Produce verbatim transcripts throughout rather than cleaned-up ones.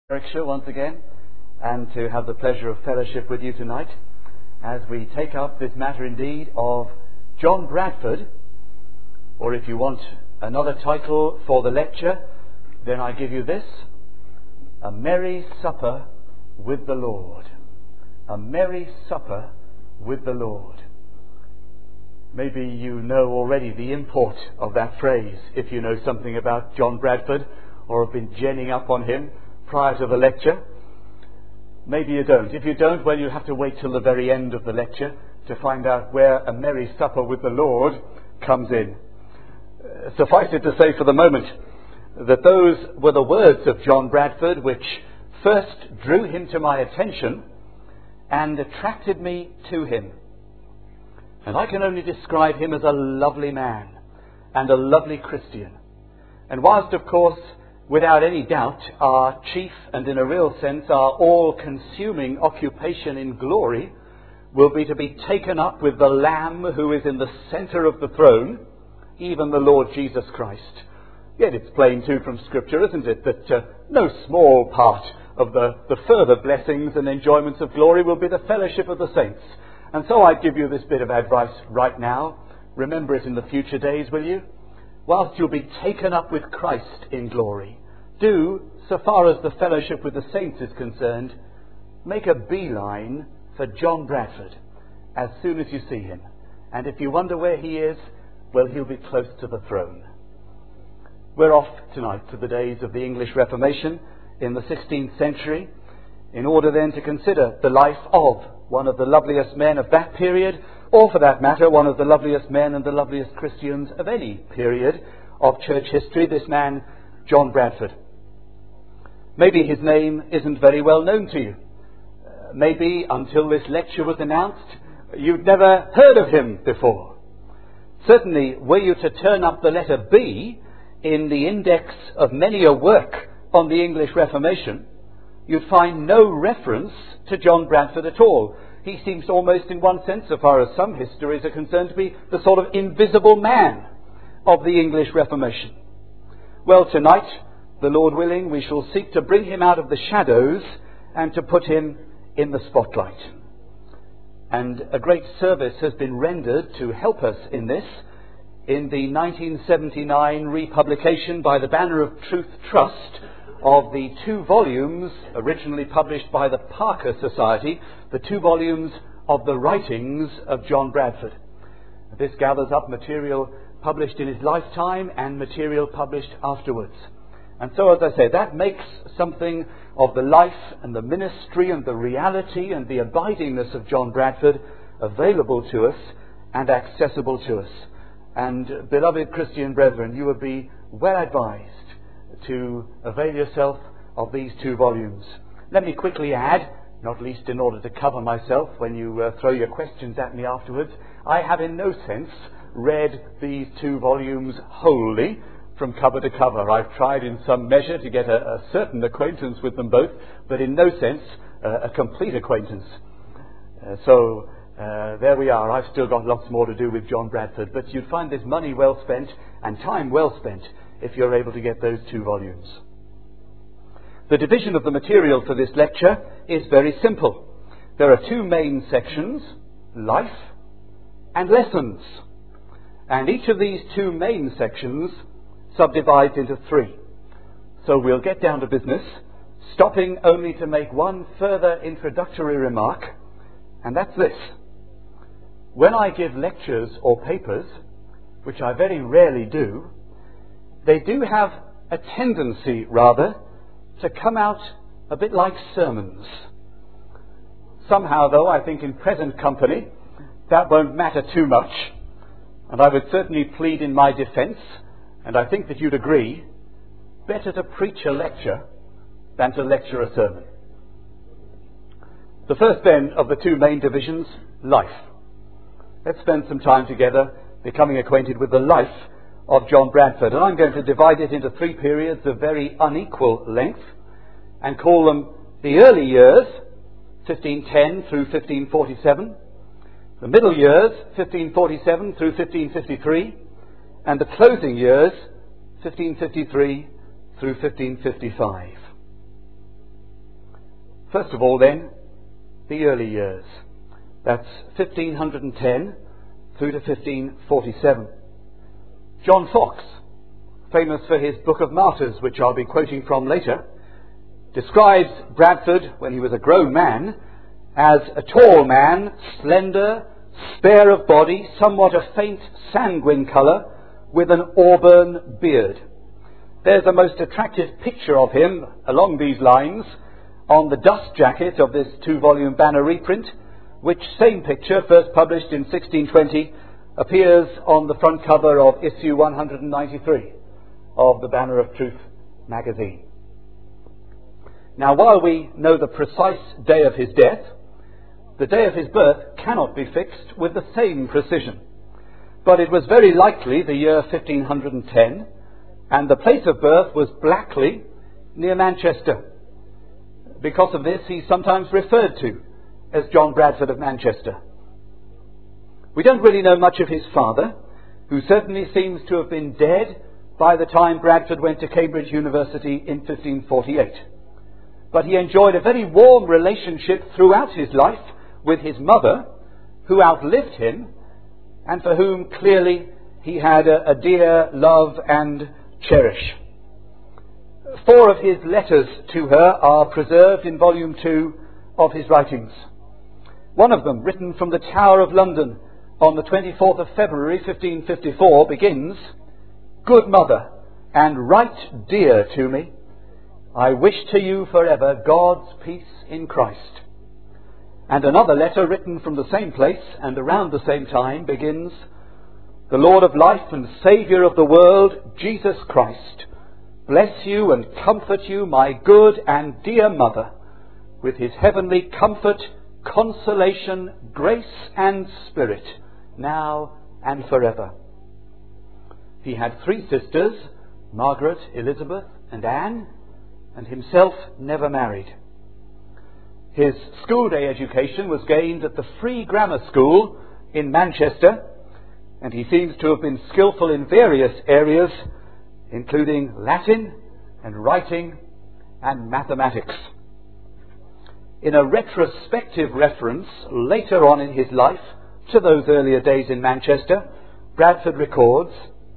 Warwickshire once again, and to have the pleasure of fellowship with you tonight as we take up this matter indeed of John Bradford, or if you want another title for the lecture, then I give you this: A Merry Supper with the Lord. A Merry Supper with the Lord. Maybe you know already the import of that phrase if you know something about John Bradford or have been genning up on him prior to the lecture. Maybe you don't. If you don't, well, you have to wait till the very end of the lecture to find out where a merry supper with the Lord comes in. Uh, suffice it to say for the moment that those were the words of John Bradford which first drew him to my attention and attracted me to him. And I can only describe him as a lovely man and a lovely Christian. And whilst, of course, without any doubt, our chief and in a real sense our all-consuming occupation in glory will be to be taken up with the Lamb who is in the centre of the throne, even the Lord Jesus Christ. Yet it's plain too from Scripture, isn't it, that uh, no small part of the, the further blessings and enjoyments of glory will be the fellowship of the saints. And so I give you this bit of advice right now. Remember it in the future days, will you? Whilst you'll be taken up with Christ in glory, do, so far as the fellowship with the saints is concerned, make a beeline for John Bradford as soon as you see him. And if you wonder where he is, well, he'll be close to the throne. We're off tonight to the days of the English Reformation in the sixteenth century, in order then to consider the life of one of the loveliest men of that period, or for that matter, one of the loveliest men and the loveliest Christians of any period of church history, this man, John Bradford. Maybe his name isn't very well known to you. Uh, maybe until this lecture was announced, you'd never heard of him before. Certainly, were you to turn up the letter B in the index of many a work on the English Reformation, you'd find no reference to John Bradford at all. He seems almost, in one sense, so far as some histories are concerned, to be the sort of invisible man of the English Reformation. Well, tonight, the Lord willing, we shall seek to bring him out of the shadows and to put him in the spotlight. And a great service has been rendered to help us in this in the nineteen seventy-nine republication by the Banner of Truth Trust of the two volumes originally published by the Parker Society, the two volumes of the writings of John Bradford. This gathers up material published in his lifetime and material published afterwards. And so, as I say, that makes something of the life and the ministry and the reality and the abidingness of John Bradford available to us and accessible to us. And, beloved Christian brethren, you would be well advised to avail yourself of these two volumes. Let me quickly add, not least in order to cover myself when you uh, throw your questions at me afterwards, I have in no sense read these two volumes wholly from cover to cover. I've tried in some measure to get a, a certain acquaintance with them both, but in no sense uh, a complete acquaintance. Uh, so uh, there we are. I've still got lots more to do with John Bradford, but you'd find this money well spent and time well spent if you're able to get those two volumes. The division of the material for this lecture is very simple. There are two main sections, life and lessons. And each of these two main sections subdivides into three. So we'll get down to business, stopping only to make one further introductory remark, and that's this. When I give lectures or papers, which I very rarely do, they do have a tendency, rather, to come out a bit like sermons. Somehow, though, I think in present company, that won't matter too much. And I would certainly plead in my defence, and I think that you'd agree, better to preach a lecture than to lecture a sermon. The first, then, of the two main divisions, life. Let's spend some time together becoming acquainted with the life of John Bradford. And I'm going to divide it into three periods of very unequal length and call them the early years, fifteen ten through fifteen forty-seven, the middle years, fifteen forty-seven through fifteen fifty-three, and the closing years, fifteen fifty-three through fifteen fifty-five. First of all then, the early years. That's fifteen ten through to fifteen forty-seven. John Foxe, famous for his Book of Martyrs, which I'll be quoting from later, describes Bradford, when he was a grown man, as a tall man, slender, spare of body, somewhat a faint sanguine colour, with an auburn beard. There's a most attractive picture of him along these lines on the dust jacket of this two-volume Banner reprint, which same picture, first published in sixteen twenty, appears on the front cover of issue one hundred ninety-three of the Banner of Truth magazine. Now, while we know the precise day of his death, the day of his birth cannot be fixed with the same precision. But it was very likely the year fifteen ten, and the place of birth was Blackley, near Manchester. Because of this, he's sometimes referred to as John Bradford of Manchester. We don't really know much of his father, who certainly seems to have been dead by the time Bradford went to Cambridge University in fifteen forty-eight. But he enjoyed a very warm relationship throughout his life with his mother, who outlived him, and for whom clearly he had a, a dear love and cherish. Four of his letters to her are preserved in volume two of his writings. One of them, written from the Tower of London on the twenty-fourth of February fifteen fifty-four, begins, "Good mother, and right dear to me, I wish to you forever God's peace in Christ." And another letter written from the same place and around the same time begins, "The Lord of life and Saviour of the world, Jesus Christ, bless you and comfort you, my good and dear mother, with his heavenly comfort, consolation, grace and spirit, now and forever." He had three sisters, Margaret, Elizabeth and Anne, and himself never married. His school day education was gained at the Free Grammar School in Manchester, and he seems to have been skillful in various areas, including Latin and writing and mathematics. In a retrospective reference later on in his life to those earlier days in Manchester, Bradford records,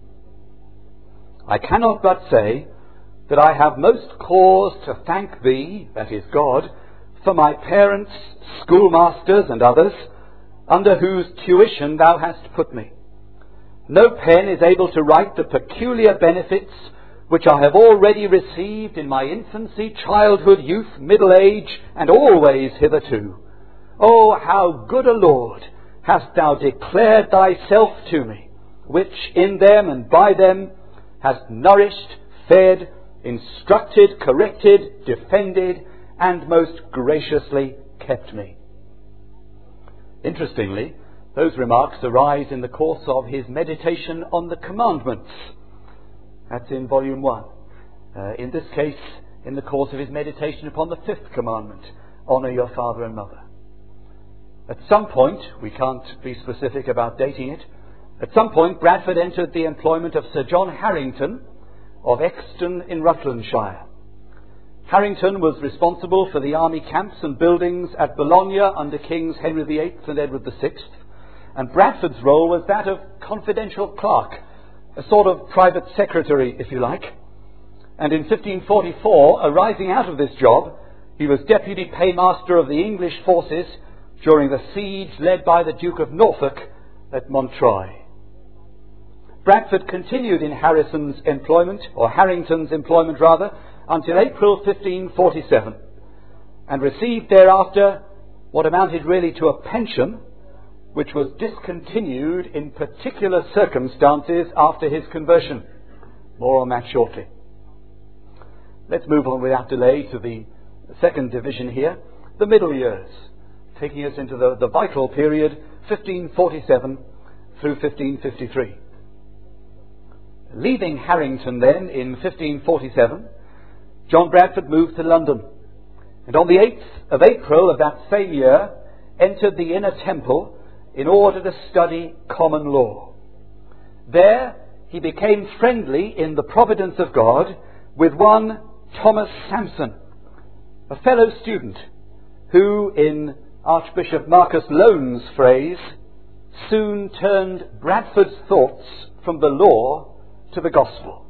"I cannot but say that I have most cause to thank thee, that is God, for my parents, schoolmasters and others, under whose tuition thou hast put me. No pen is able to write the peculiar benefits which I have already received in my infancy, childhood, youth, middle age, and always hitherto. Oh, how good a Lord hast thou declared thyself to me, which in them and by them hast nourished, fed, instructed, corrected, defended, and most graciously kept me." Interestingly, those remarks arise in the course of his meditation on the commandments. That's in volume one. Uh, in this case, in the course of his meditation upon the fifth commandment, honour your father and mother. At some point, we can't be specific about dating it, at some point Bradford entered the employment of Sir John Harrington of Exton in Rutlandshire. Harrington was responsible for the army camps and buildings at Bologna under Kings Henry the Eighth and Edward the Sixth, and Bradford's role was that of confidential clerk, a sort of private secretary, if you like. And in fifteen forty-four, arising out of this job, he was deputy paymaster of the English forces during the siege led by the Duke of Norfolk at Montreuil. Bradford continued in Harrison's employment, or Harrington's employment rather, until April fifteen forty-seven, and received thereafter what amounted really to a pension, which was discontinued in particular circumstances after his conversion. More on that shortly. Let's move on without delay to the second division here, the middle years, taking us into the, the vital period, fifteen forty-seven through fifteen fifty-three. Leaving Harrington then in fifteen forty-seven, John Bradford moved to London, and on the eighth of April of that same year entered the Inner Temple in order to study common law. There he became friendly in the providence of God with one Thomas Sampson, a fellow student who, in Archbishop Marcus Lone's phrase, soon turned Bradford's thoughts from the law to the gospel.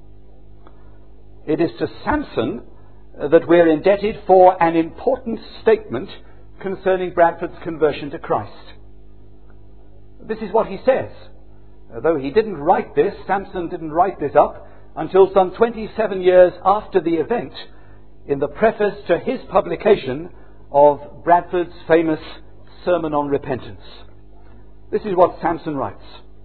It is to Samson that we're indebted for an important statement concerning Bradford's conversion to Christ. This is what he says. Though he didn't write this, Samson didn't write this up until some twenty-seven years after the event, in the preface to his publication of Bradford's famous Sermon on Repentance. This is what Samson writes.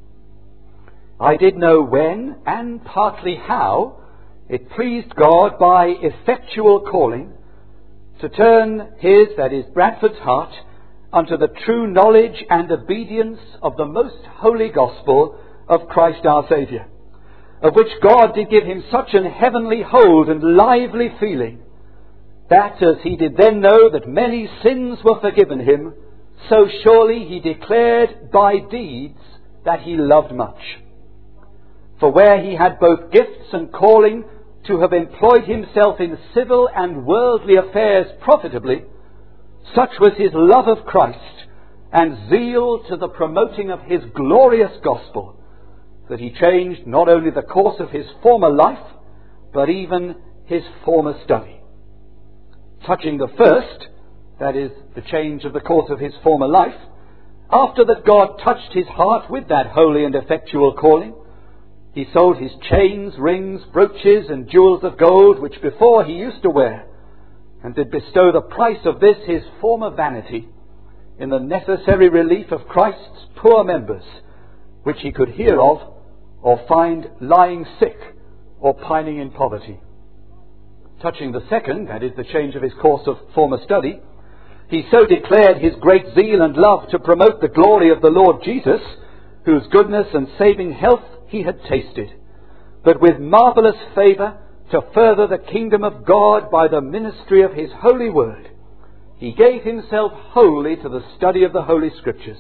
I did know when, and partly how, it pleased God by effectual calling to turn his, that is Bradford's heart, unto the true knowledge and obedience of the most holy gospel of Christ our Saviour, of which God did give him such an heavenly hold and lively feeling, that as he did then know that many sins were forgiven him, so surely he declared by deeds that he loved much. For where he had both gifts and calling to have employed himself in civil and worldly affairs profitably, such was his love of Christ and zeal to the promoting of his glorious gospel, that he changed not only the course of his former life, but even his former study. Touching the first, that is, the change of the course of his former life, after that God touched his heart with that holy and effectual calling, he sold his chains, rings, brooches, and jewels of gold, which before he used to wear, and did bestow the price of this his former vanity in the necessary relief of Christ's poor members, which he could hear of, or find lying sick, or pining in poverty. Touching the second, that is, the change of his course of former study, he so declared his great zeal and love to promote the glory of the Lord Jesus, whose goodness and saving health he had tasted, but with marvellous favour to further the kingdom of God by the ministry of his holy word, he gave himself wholly to the study of the Holy Scriptures,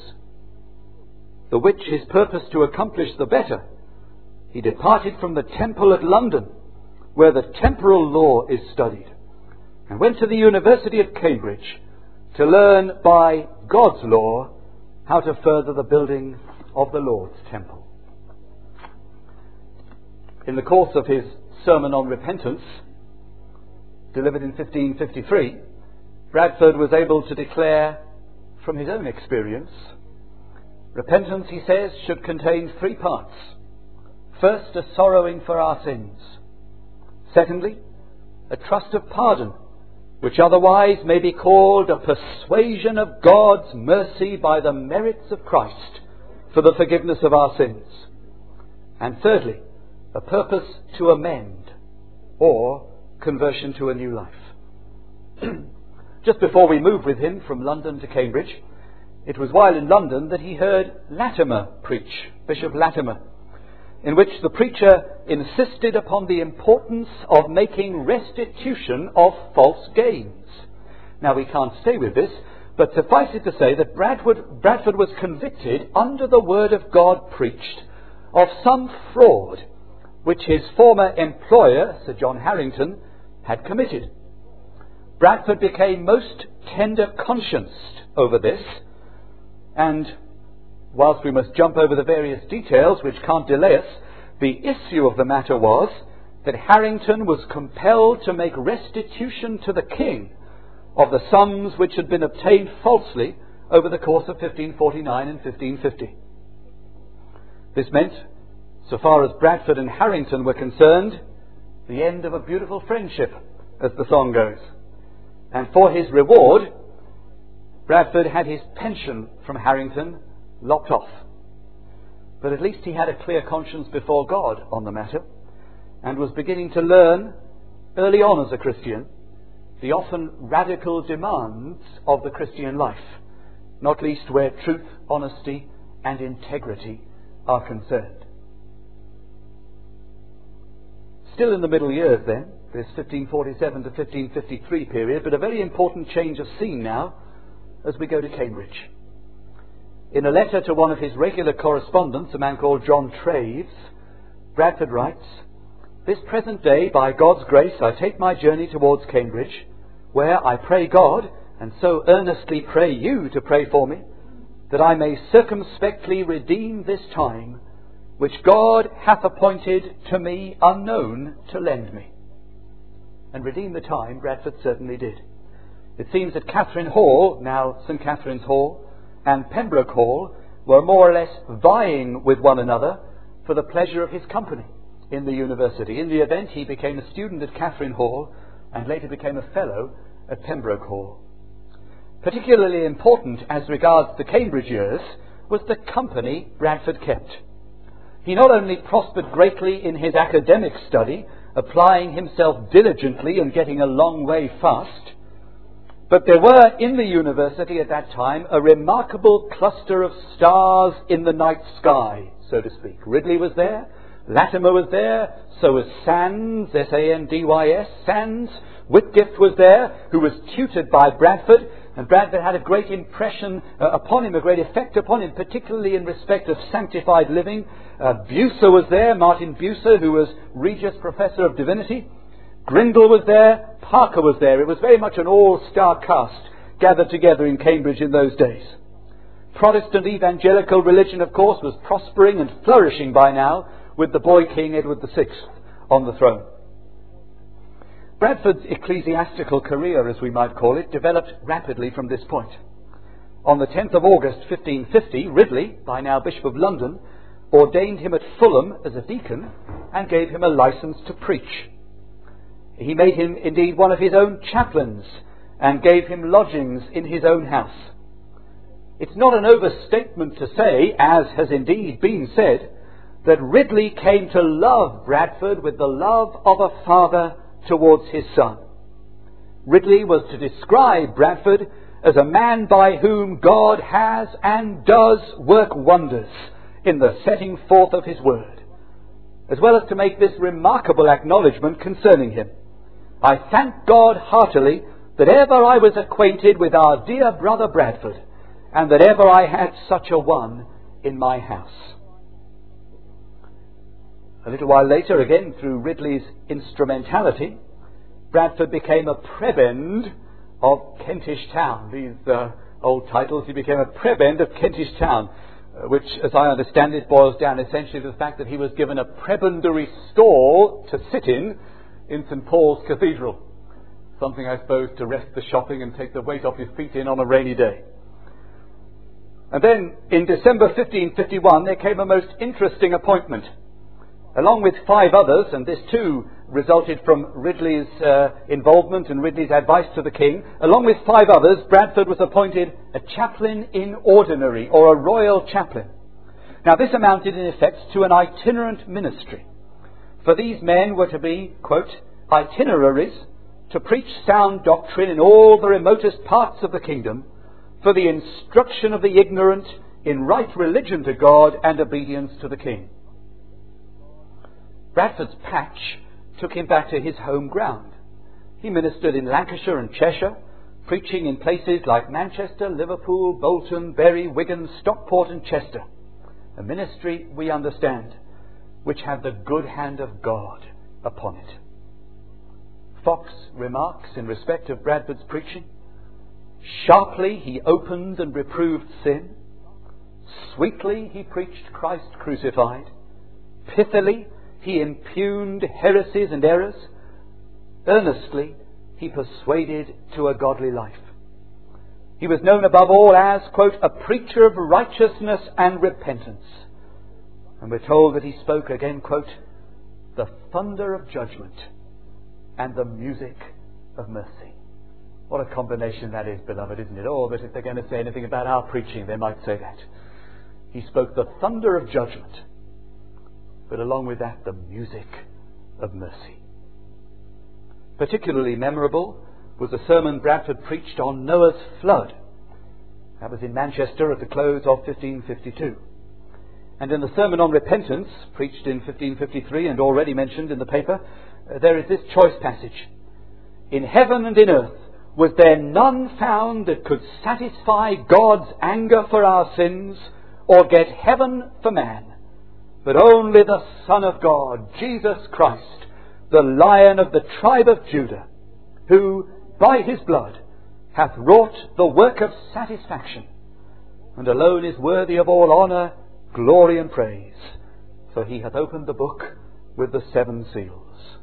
the which his purpose to accomplish the better, he departed from the temple at London, where the temporal law is studied, and went to the University of Cambridge to learn by God's law how to further the building of the Lord's temple. In the course of his Sermon on Repentance, delivered in fifteen fifty-three, Bradford was able to declare from his own experience, repentance, he says, should contain three parts. First, a sorrowing for our sins. Secondly, a trust of pardon, which otherwise may be called a persuasion of God's mercy by the merits of Christ for the forgiveness of our sins. And thirdly, a purpose to amend, or conversion to a new life. Just before we moved with him from London to Cambridge, it was while in London that he heard Latimer preach, Bishop Latimer, in which the preacher insisted upon the importance of making restitution of false gains. Now, we can't stay with this, but suffice it to say that Bradford, Bradford was convicted under the word of God preached of some fraud which his former employer, Sir John Harrington, had committed. Bradford became most tender conscienced over this, and whilst we must jump over the various details which can't delay us, the issue of the matter was that Harrington was compelled to make restitution to the king of the sums which had been obtained falsely over the course of fifteen forty-nine and fifteen fifty. This meant, so far as Bradford and Harrington were concerned, the end of a beautiful friendship, as the song goes. And for his reward, Bradford had his pension from Harrington lopped off. But at least he had a clear conscience before God on the matter, and was beginning to learn, early on as a Christian, the often radical demands of the Christian life, not least where truth, honesty, and integrity are concerned. Still in the middle years then, this fifteen forty-seven to fifteen fifty-three period, but a very important change of scene now as we go to Cambridge. In a letter to one of his regular correspondents, a man called John Traves, Bradford writes, "This present day, by God's grace, I take my journey towards Cambridge, where I pray God, and so earnestly pray you to pray for me, that I may circumspectly redeem this time, which God hath appointed to me unknown to lend me. And redeem the time Bradford certainly did. It seems that Catherine Hall, now St Catherine's Hall, and Pembroke Hall were more or less vying with one another for the pleasure of his company in the university. In the event, he became a student at Catherine Hall and later became a fellow at Pembroke Hall. Particularly important as regards the Cambridge years was the company Bradford kept. He not only prospered greatly in his academic study, applying himself diligently and getting a long way fast, but there were in the university at that time a remarkable cluster of stars in the night sky, so to speak. Ridley was there, Latimer was there, so was Sands, S A N D Y S, Sands. Whitgift was there, who was tutored by Bradford, and Bradford had a great impression uh, upon him, a great effect upon him, particularly in respect of sanctified living. Uh, Bucer was there, Martin Bucer, who was Regius Professor of Divinity. Grindal was there, Parker was there. It was very much an all-star cast gathered together in Cambridge in those days. Protestant evangelical religion, of course, was prospering and flourishing by now, with the boy king Edward the Sixth on the throne. Bradford's ecclesiastical career, as we might call it, developed rapidly from this point. On the tenth of August fifteen fifty, Ridley, by now Bishop of London, ordained him at Fulham as a deacon and gave him a license to preach. He made him indeed one of his own chaplains and gave him lodgings in his own house. It's not an overstatement to say, as has indeed been said, that Ridley came to love Bradford with the love of a father towards his son. Ridley was to describe Bradford as a man by whom God has and does work wonders in the setting forth of his word, as well as to make this remarkable acknowledgement concerning him. I thank God heartily that ever I was acquainted with our dear brother Bradford, and that ever I had such a one in my house. A little while later, again through Ridley's instrumentality, Bradford became a prebend of Kentish Town. These uh, old titles, he became a prebend of Kentish Town, uh, which, as I understand it, boils down essentially to the fact that he was given a prebendary stall to sit in in St Paul's Cathedral. Something, I suppose, to rest the shopping and take the weight off your feet in on a rainy day. And then, in December fifteen fifty-one, there came a most interesting appointment. Along with five others, and this too resulted from Ridley's uh, involvement and Ridley's advice to the king, along with five others, Bradford was appointed a chaplain in ordinary, or a royal chaplain. Now this amounted in effect to an itinerant ministry. For these men were to be, quote, itineraries to preach sound doctrine in all the remotest parts of the kingdom, for the instruction of the ignorant in right religion to God and obedience to the king. Bradford's patch took him back to his home ground. He ministered in Lancashire and Cheshire, preaching in places like Manchester, Liverpool, Bolton, Bury, Wigan, Stockport and Chester. A ministry, we understand, which had the good hand of God upon it. Fox remarks in respect of Bradford's preaching, sharply he opened and reproved sin. Sweetly he preached Christ crucified. Pithily he impugned heresies and errors. Earnestly he persuaded to a godly life. He was known above all as, quote, a preacher of righteousness and repentance. And we're told that he spoke again, quote, the thunder of judgment and the music of mercy. What a combination that is, beloved, isn't it? Oh, but if they're going to say anything about our preaching, they might say that. He spoke the thunder of judgment, but along with that, the music of mercy. Particularly memorable was the sermon Bradford preached on Noah's flood. That was in Manchester at the close of fifteen fifty-two. And in the sermon on repentance, preached in fifteen fifty-three and already mentioned in the paper, uh, there is this choice passage. In heaven and in earth was there none found that could satisfy God's anger for our sins or get heaven for man, but only the Son of God, Jesus Christ, the Lion of the tribe of Judah, who by his blood hath wrought the work of satisfaction, and alone is worthy of all honour, glory, and praise. For he hath opened the book with the seven seals.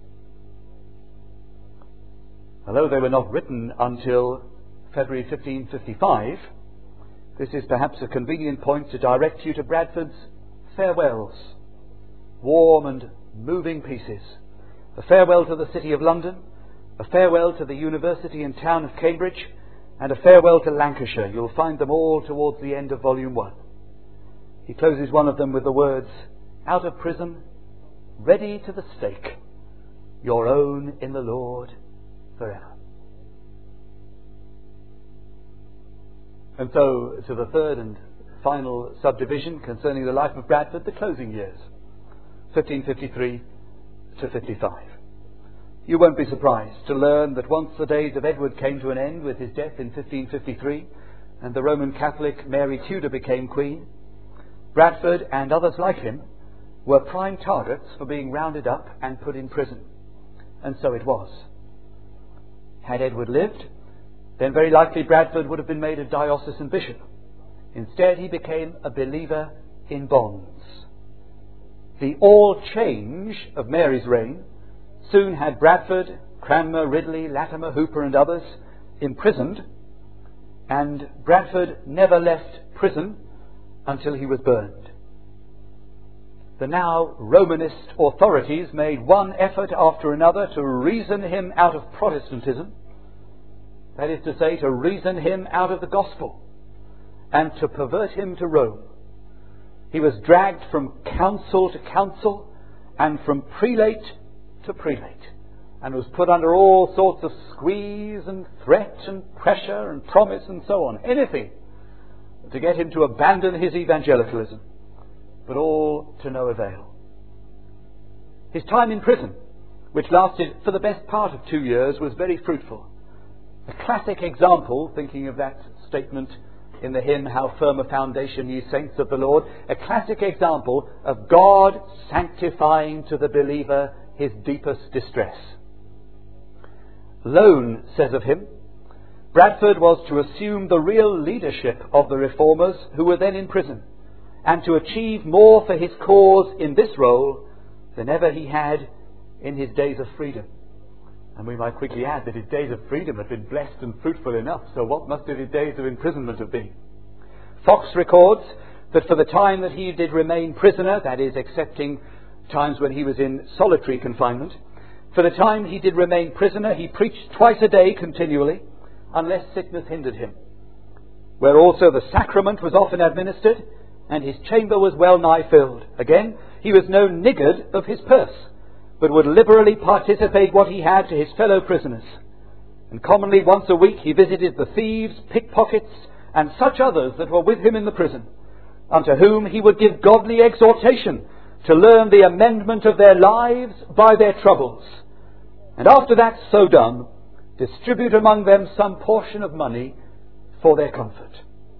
Although they were not written until February fifteen fifty-five, this is perhaps a convenient point to direct you to Bradford's farewells, warm and moving pieces. A farewell to the City of London, a farewell to the University and town of Cambridge, and a farewell to Lancashire. You'll find them all towards the end of volume one. He closes one of them with the words, "Out of prison, ready to the stake, your own in the Lord forever." And so to the third and final subdivision concerning the life of Bradford, the closing years, fifteen fifty-three to fifty-five. You won't be surprised to learn that once the days of Edward came to an end with his death in fifteen fifty-three and the Roman Catholic Mary Tudor became queen, Bradford and others like him were prime targets for being rounded up and put in prison. And so it was. Had Edward lived, then very likely Bradford would have been made a diocesan bishop. Instead, he became a believer in bonds. The all change of Mary's reign soon had Bradford, Cranmer, Ridley, Latimer, Hooper and others imprisoned, and Bradford never left prison until he was burned. The now Romanist authorities made one effort after another to reason him out of Protestantism, that is to say, to reason him out of the gospel, and to pervert him to Rome. He was dragged from council to council and from prelate to prelate, and was put under all sorts of squeeze and threat and pressure and promise and so on. Anything to get him to abandon his evangelicalism, but all to no avail. His time in prison, which lasted for the best part of two years, was very fruitful. A classic example, thinking of that statement in the hymn, "How firm a foundation, ye saints of the Lord," a classic example of God sanctifying to the believer his deepest distress. Lone says of him, Bradford was to assume the real leadership of the reformers who were then in prison, and to achieve more for his cause in this role than ever he had in his days of freedom. And we might quickly add that his days of freedom had been blessed and fruitful enough, so what must his days of imprisonment have been? Fox records that for the time that he did remain prisoner, that is, excepting times when he was in solitary confinement, for the time he did remain prisoner, he preached twice a day continually, unless sickness hindered him, where also the sacrament was often administered, and his chamber was well nigh filled. Again, he was no niggard of his purse, but would liberally participate what he had to his fellow prisoners. And commonly once a week he visited the thieves, pickpockets, and such others that were with him in the prison, unto whom he would give godly exhortation to learn the amendment of their lives by their troubles, and after that so done, distribute among them some portion of money for their comfort.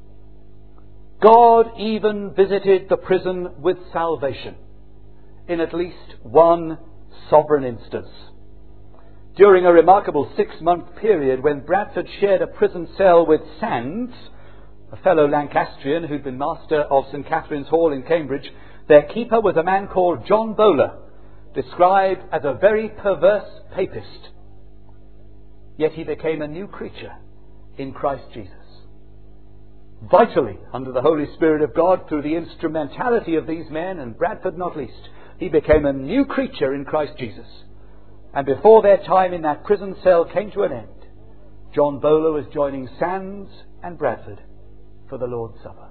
God even visited the prison with salvation in at least one sovereign instance. During a remarkable six-month period when Bradford shared a prison cell with Sands, a fellow Lancastrian who'd been master of St Catherine's Hall in Cambridge, their keeper was a man called John Bowler, described as a very perverse papist. Yet he became a new creature in Christ Jesus. Vitally, under the Holy Spirit of God, through the instrumentality of these men, and Bradford not least, he became a new creature in Christ Jesus. And before their time in that prison cell came to an end, John Bowler was joining Sands and Bradford for the Lord's Supper.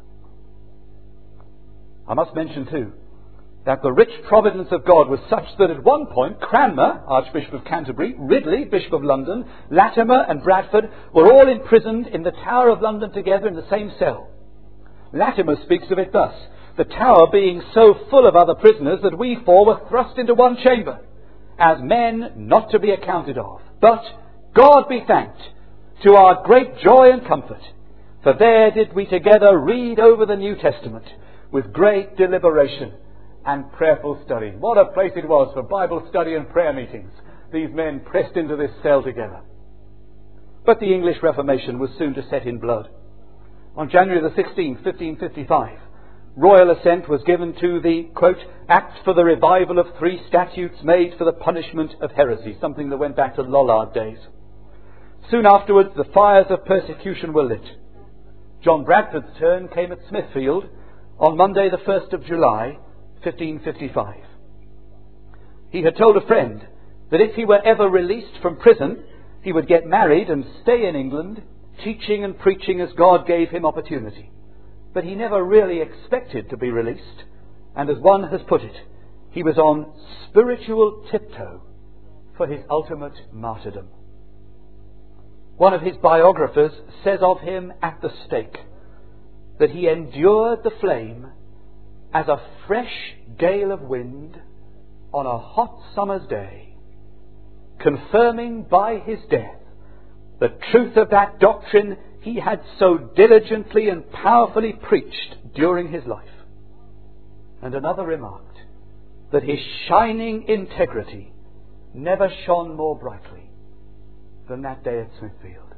I must mention too that the rich providence of God was such that at one point Cranmer, Archbishop of Canterbury, Ridley, Bishop of London, Latimer and Bradford were all imprisoned in the Tower of London together in the same cell. Latimer speaks of it thus: the Tower being so full of other prisoners that we four were thrust into one chamber, as men not to be accounted of. But God be thanked, to our great joy and comfort, for there did we together read over the New Testament with great deliberation and prayerful study. What a place it was for Bible study and prayer meetings. These men pressed into this cell together. But the English Reformation was soon to set in blood. On January the sixteenth, fifteen fifty-five, royal assent was given to the, quote, Act for the revival of three statutes made for the punishment of heresy, something that went back to Lollard days. Soon afterwards, the fires of persecution were lit. John Bradford's turn came at Smithfield on Monday the first of July, fifteen fifty-five. He had told a friend that if he were ever released from prison, he would get married and stay in England, teaching and preaching as God gave him opportunity. But he never really expected to be released, and as one has put it, he was on spiritual tiptoe for his ultimate martyrdom. One of his biographers says of him at the stake that he endured the flame as a fresh gale of wind on a hot summer's day, confirming by his death the truth of that doctrine he had so diligently and powerfully preached during his life. And another remarked that his shining integrity never shone more brightly than that day at Smithfield.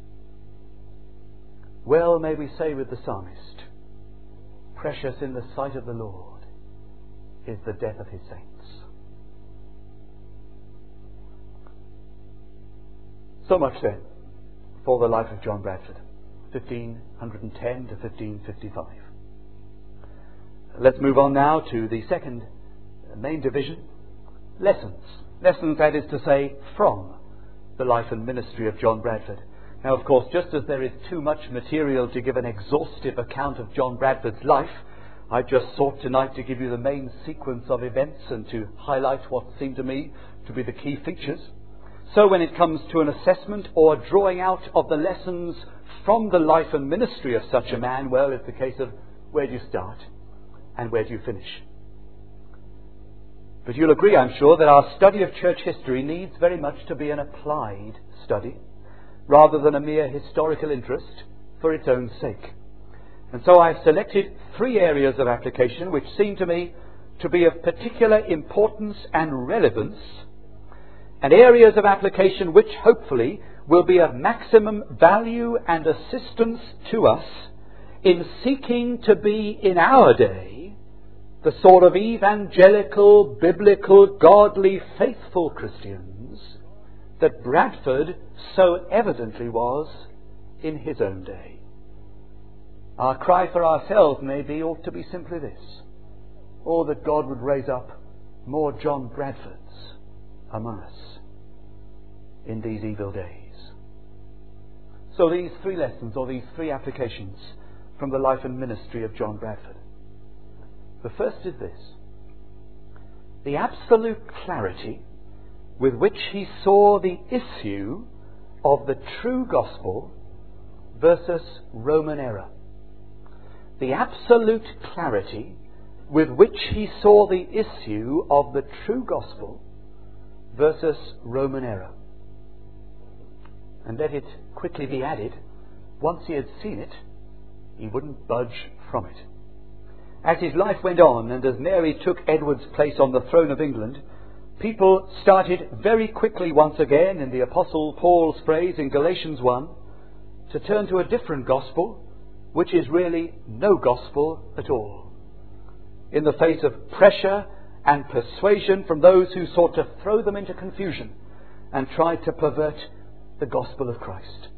Well may we say with the psalmist, precious in the sight of the Lord is the death of his saints. So much then for the life of John Bradford, fifteen ten to fifteen fifty-five. Let's move on now to the second main division, lessons. Lessons, that is to say, from the life and ministry of John Bradford. Now, of course, just as there is too much material to give an exhaustive account of John Bradford's life, I just sought tonight to give you the main sequence of events and to highlight what seemed to me to be the key features. So when it comes to an assessment or drawing out of the lessons from the life and ministry of such a man, well, it's a case of where do you start and where do you finish? But you'll agree, I'm sure, that our study of church history needs very much to be an applied study rather than a mere historical interest for its own sake. And so I've selected three areas of application which seem to me to be of particular importance and relevance, and areas of application which hopefully will be of maximum value and assistance to us in seeking to be in our day the sort of evangelical, biblical, godly, faithful Christians that Bradford so evidently was in his own day. Our cry for ourselves maybe ought to be simply this: oh, that God would raise up more John Bradfords among us in these evil days. So these three lessons, or these three applications from the life and ministry of John Bradford. The first is this: the absolute clarity with which he saw the issue of the true gospel versus Roman error. The absolute clarity with which he saw the issue of the true gospel versus Roman error. And let it quickly be added, once he had seen it, he wouldn't budge from it. As his life went on, and as Mary took Edward's place on the throne of England, people started very quickly once again, in the Apostle Paul's phrase in Galatians one, to turn to a different gospel, which is really no gospel at all, in the face of pressure and persuasion from those who sought to throw them into confusion and tried to pervert the gospel of Christ.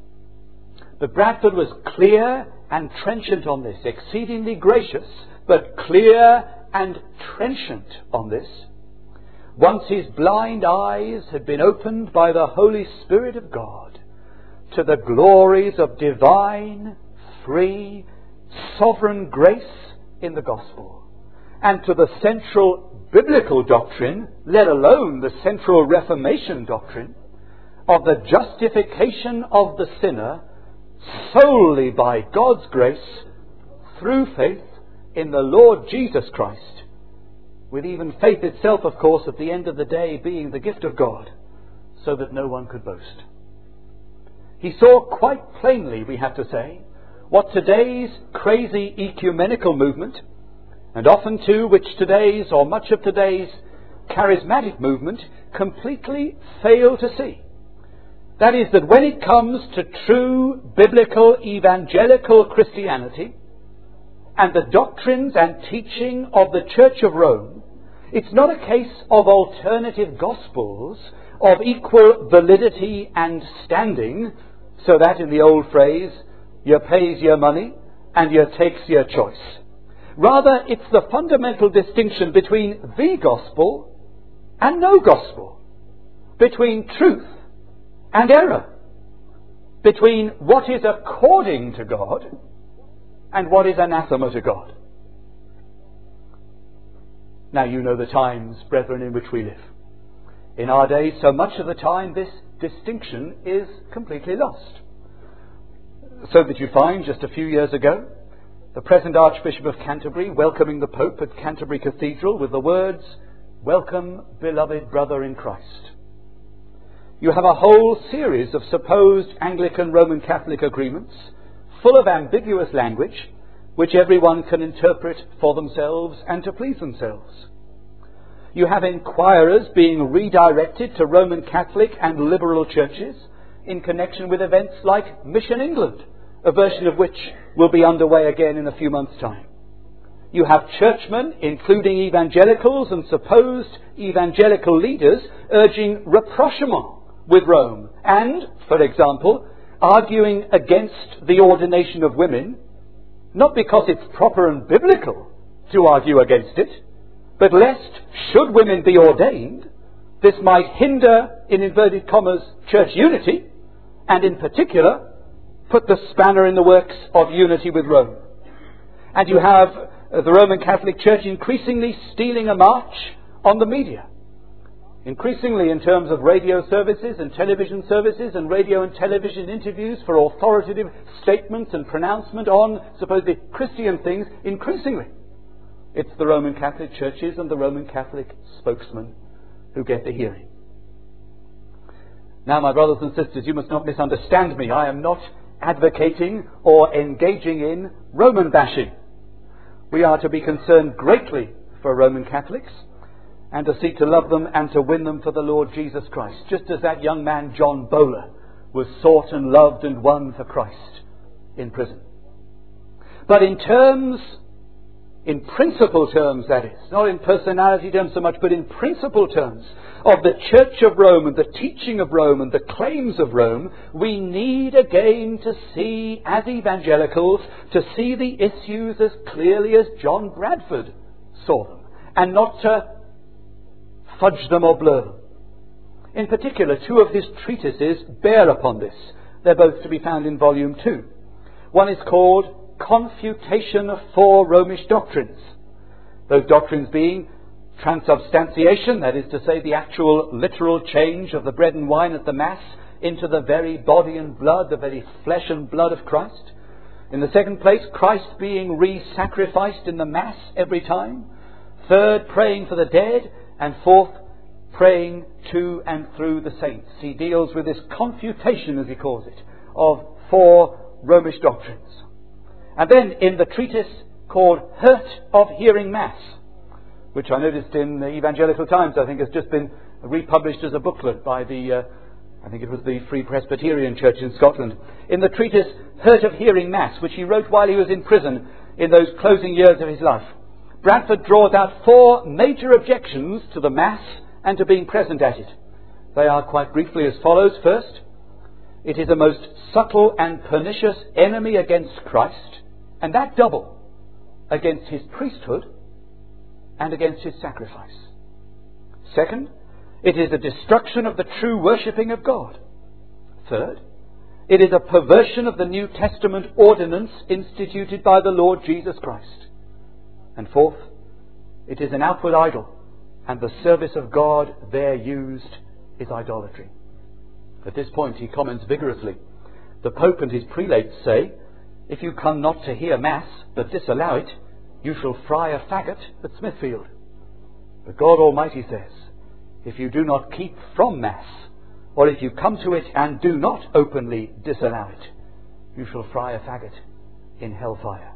But Bradford was clear and trenchant on this, exceedingly gracious, but clear and trenchant on this. Once his blind eyes had been opened by the Holy Spirit of God to the glories of divine, free, sovereign grace in the gospel, and to the central biblical doctrine, let alone the central Reformation doctrine, of the justification of the sinner solely by God's grace through faith in the Lord Jesus Christ, with even faith itself, of course, at the end of the day being the gift of God, so that no one could boast. He saw quite plainly, we have to say, what today's crazy ecumenical movement, and often too which today's or much of today's charismatic movement, completely fail to see. That is, that when it comes to true biblical evangelical Christianity and the doctrines and teaching of the Church of Rome, it's not a case of alternative gospels of equal validity and standing, so that, in the old phrase, you pays your money and you takes your choice. Rather, it's the fundamental distinction between the gospel and no gospel, between truth and error, between what is according to God and what is anathema to God. Now, you know the times, brethren, in which we live. In our days, so much of the time, this distinction is completely lost. So that you find, just a few years ago, the present Archbishop of Canterbury welcoming the Pope at Canterbury Cathedral with the words, "Welcome, beloved brother in Christ." You have a whole series of supposed Anglican Roman Catholic agreements, full of ambiguous language, which everyone can interpret for themselves and to please themselves. You have inquirers being redirected to Roman Catholic and liberal churches in connection with events like Mission England, a version of which will be underway again in a few months' time. You have churchmen, including evangelicals and supposed evangelical leaders, urging rapprochement with Rome and, for example, arguing against the ordination of women, not because it's proper and biblical to argue against it, but lest, should women be ordained, this might hinder, in inverted commas, church unity, and in particular, put the spanner in the works of unity with Rome. And you have the Roman Catholic Church increasingly stealing a march on the media. Increasingly in terms of radio services and television services and radio and television interviews for authoritative statements and pronouncement on supposedly Christian things, increasingly it's the Roman Catholic churches and the Roman Catholic spokesmen who get the hearing. Now, my brothers and sisters, you must not misunderstand me. I am not advocating or engaging in Roman bashing. We are to be concerned greatly for Roman Catholics and to seek to love them and to win them for the Lord Jesus Christ, just as that young man John Bowler was sought and loved and won for Christ in prison. But in terms, in principle terms that is, not in personality terms so much, but in principle terms of the Church of Rome and the teaching of Rome and the claims of Rome, we need again to see, as evangelicals, to see the issues as clearly as John Bradford saw them, and not to fudge them or blur them. In particular, two of his treatises bear upon this. They're both to be found in volume two. One is called Confutation of Four Romish Doctrines. Those doctrines being transubstantiation, that is to say the actual literal change of the bread and wine at the Mass into the very body and blood, the very flesh and blood of Christ. In the second place, Christ being re-sacrificed in the Mass every time. Third, praying for the dead. And fourth, praying to and through the saints. He deals with this confutation, as he calls it, of four Romish doctrines. And then in the treatise called Hurt of Hearing Mass, which I noticed in the Evangelical Times, I think has just been republished as a booklet by the, uh, I think it was the Free Presbyterian Church in Scotland. In the treatise Hurt of Hearing Mass, which he wrote while he was in prison in those closing years of his life, Bradford draws out four major objections to the Mass and to being present at it. They are quite briefly as follows. First, it is a most subtle and pernicious enemy against Christ, and that double, against his priesthood and against his sacrifice. Second, it is a destruction of the true worshipping of God. Third, it is a perversion of the New Testament ordinance instituted by the Lord Jesus Christ. And fourth, it is an outward idol, and the service of God there used is idolatry. At this point he comments vigorously. The Pope and his prelates say, if you come not to hear Mass, but disallow it, you shall fry a faggot at Smithfield. But God Almighty says, if you do not keep from Mass, or if you come to it and do not openly disallow it, you shall fry a faggot in hellfire.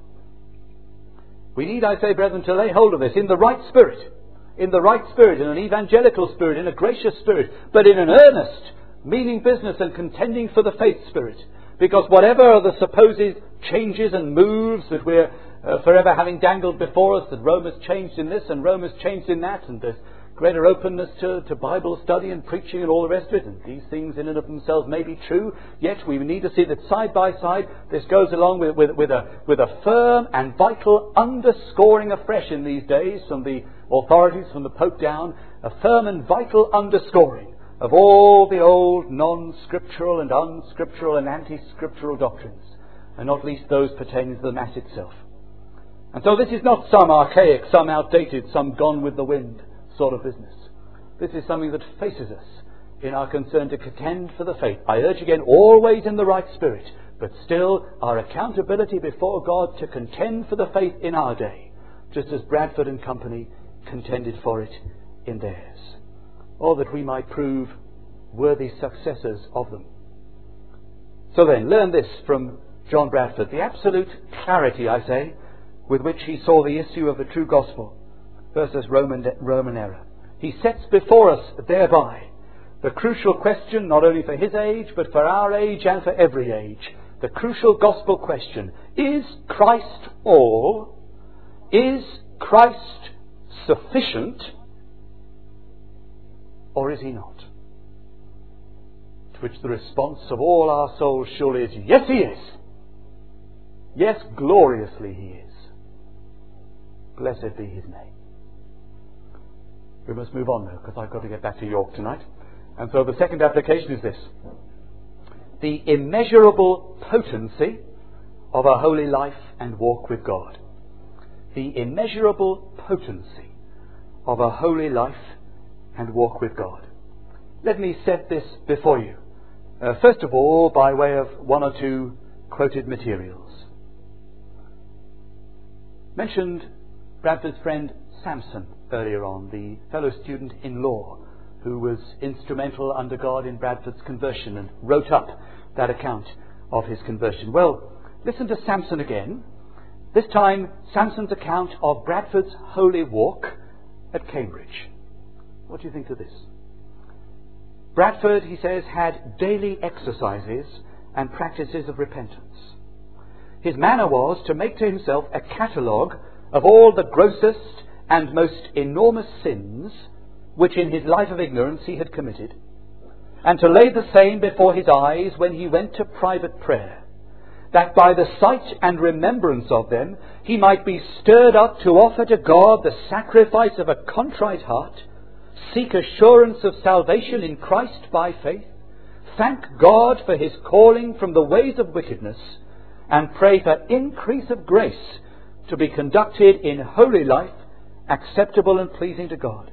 We need, I say, brethren, to lay hold of this in the right spirit, in the right spirit, in an evangelical spirit, in a gracious spirit, but in an earnest, meaning business and contending for the faith spirit. Because whatever the supposed changes and moves that we're uh, forever having dangled before us, that Rome has changed in this and Rome has changed in that, and there's greater openness to, to Bible study and preaching and all the rest of it, and these things in and of themselves may be true, yet we need to see that side by side this goes along with, with, with, a, with a firm and vital underscoring afresh in these days from the authorities, from the Pope down, a firm and vital underscoring of all the old non-scriptural and unscriptural and anti-scriptural doctrines, and not least those pertaining to the Mass itself. And so this is not some archaic, some outdated, some gone with the wind sort of business. This is something that faces us in our concern to contend for the faith. I urge again, always in the right spirit, but still our accountability before God to contend for the faith in our day, just as Bradford and company contended for it in theirs. Or that we might prove worthy successors of them. So then, learn this from John Bradford, the absolute clarity, I say, with which he saw the issue of the true gospel versus Roman, Roman error. He sets before us thereby the crucial question, not only for his age, but for our age and for every age. The crucial gospel question: is Christ all? Is Christ sufficient? Or is he not? To which the response of all our souls surely is, yes, he is. Yes, gloriously he is. Blessed be his name. We must move on now, because I've got to get back to York tonight. And so the second application is this: the immeasurable potency of a holy life and walk with God. The immeasurable potency of a holy life and walk with God. Let me set this before you. Uh, first of all, by way of one or two quoted materials. Mentioned Bradford's friend Samson earlier on, the fellow student in law who was instrumental under God in Bradford's conversion and wrote up that account of his conversion. Well, listen to Samson again. This time, Samson's account of Bradford's holy walk at Cambridge. What do you think of this? Bradford, he says, had daily exercises and practices of repentance. His manner was to make to himself a catalogue of all the grossest and most enormous sins which in his life of ignorance he had committed, and to lay the same before his eyes when he went to private prayer, that by the sight and remembrance of them he might be stirred up to offer to God the sacrifice of a contrite heart, seek assurance of salvation in Christ by faith, thank God for his calling from the ways of wickedness, and pray for increase of grace to be conducted in holy life, acceptable and pleasing to God.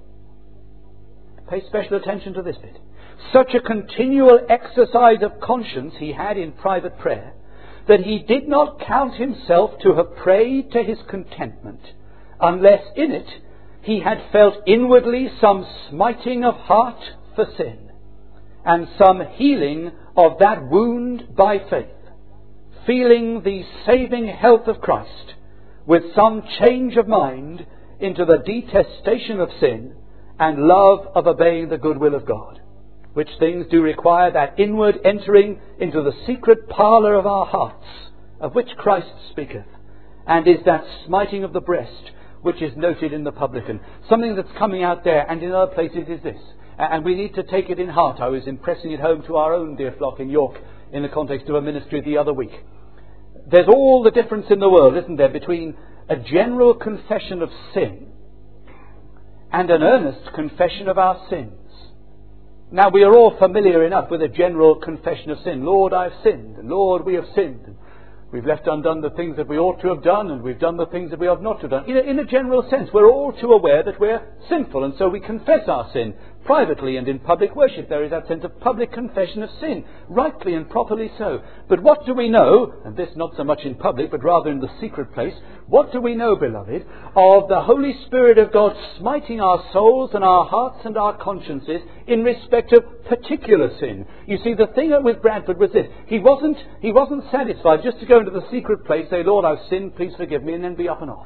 Pay special attention to this bit. Such a continual exercise of conscience he had in private prayer, that he did not count himself to have prayed to his contentment, unless in it he had felt inwardly some smiting of heart for sin, and some healing of that wound by faith, feeling the saving health of Christ, with some change of mind into the detestation of sin and love of obeying the good will of God, which things do require that inward entering into the secret parlour of our hearts, of which Christ speaketh, and is that smiting of the breast which is noted in the publican. Something that's coming out there and in other places is this, and we need to take it in heart. I was impressing it home to our own dear flock in York in the context of a ministry the other week. There's all the difference in the world, isn't there, between a general confession of sin and an earnest confession of our sins. Now, we are all familiar enough with a general confession of sin. Lord, I have sinned, and Lord, we have sinned. And we've left undone the things that we ought to have done, and we've done the things that we ought not to have done. In a, in a general sense, we're all too aware that we're sinful, and so we confess our sin privately and in public worship. There is that sense of public confession of sin, rightly and properly so. But what do we know, and this not so much in public, but rather in the secret place, what do we know, beloved, of the Holy Spirit of God smiting our souls and our hearts and our consciences in respect of particular sin? You see, the thing with Bradford was this: he wasn't, he wasn't satisfied just to go into the secret place, say, Lord, I've sinned, please forgive me, and then be up and off.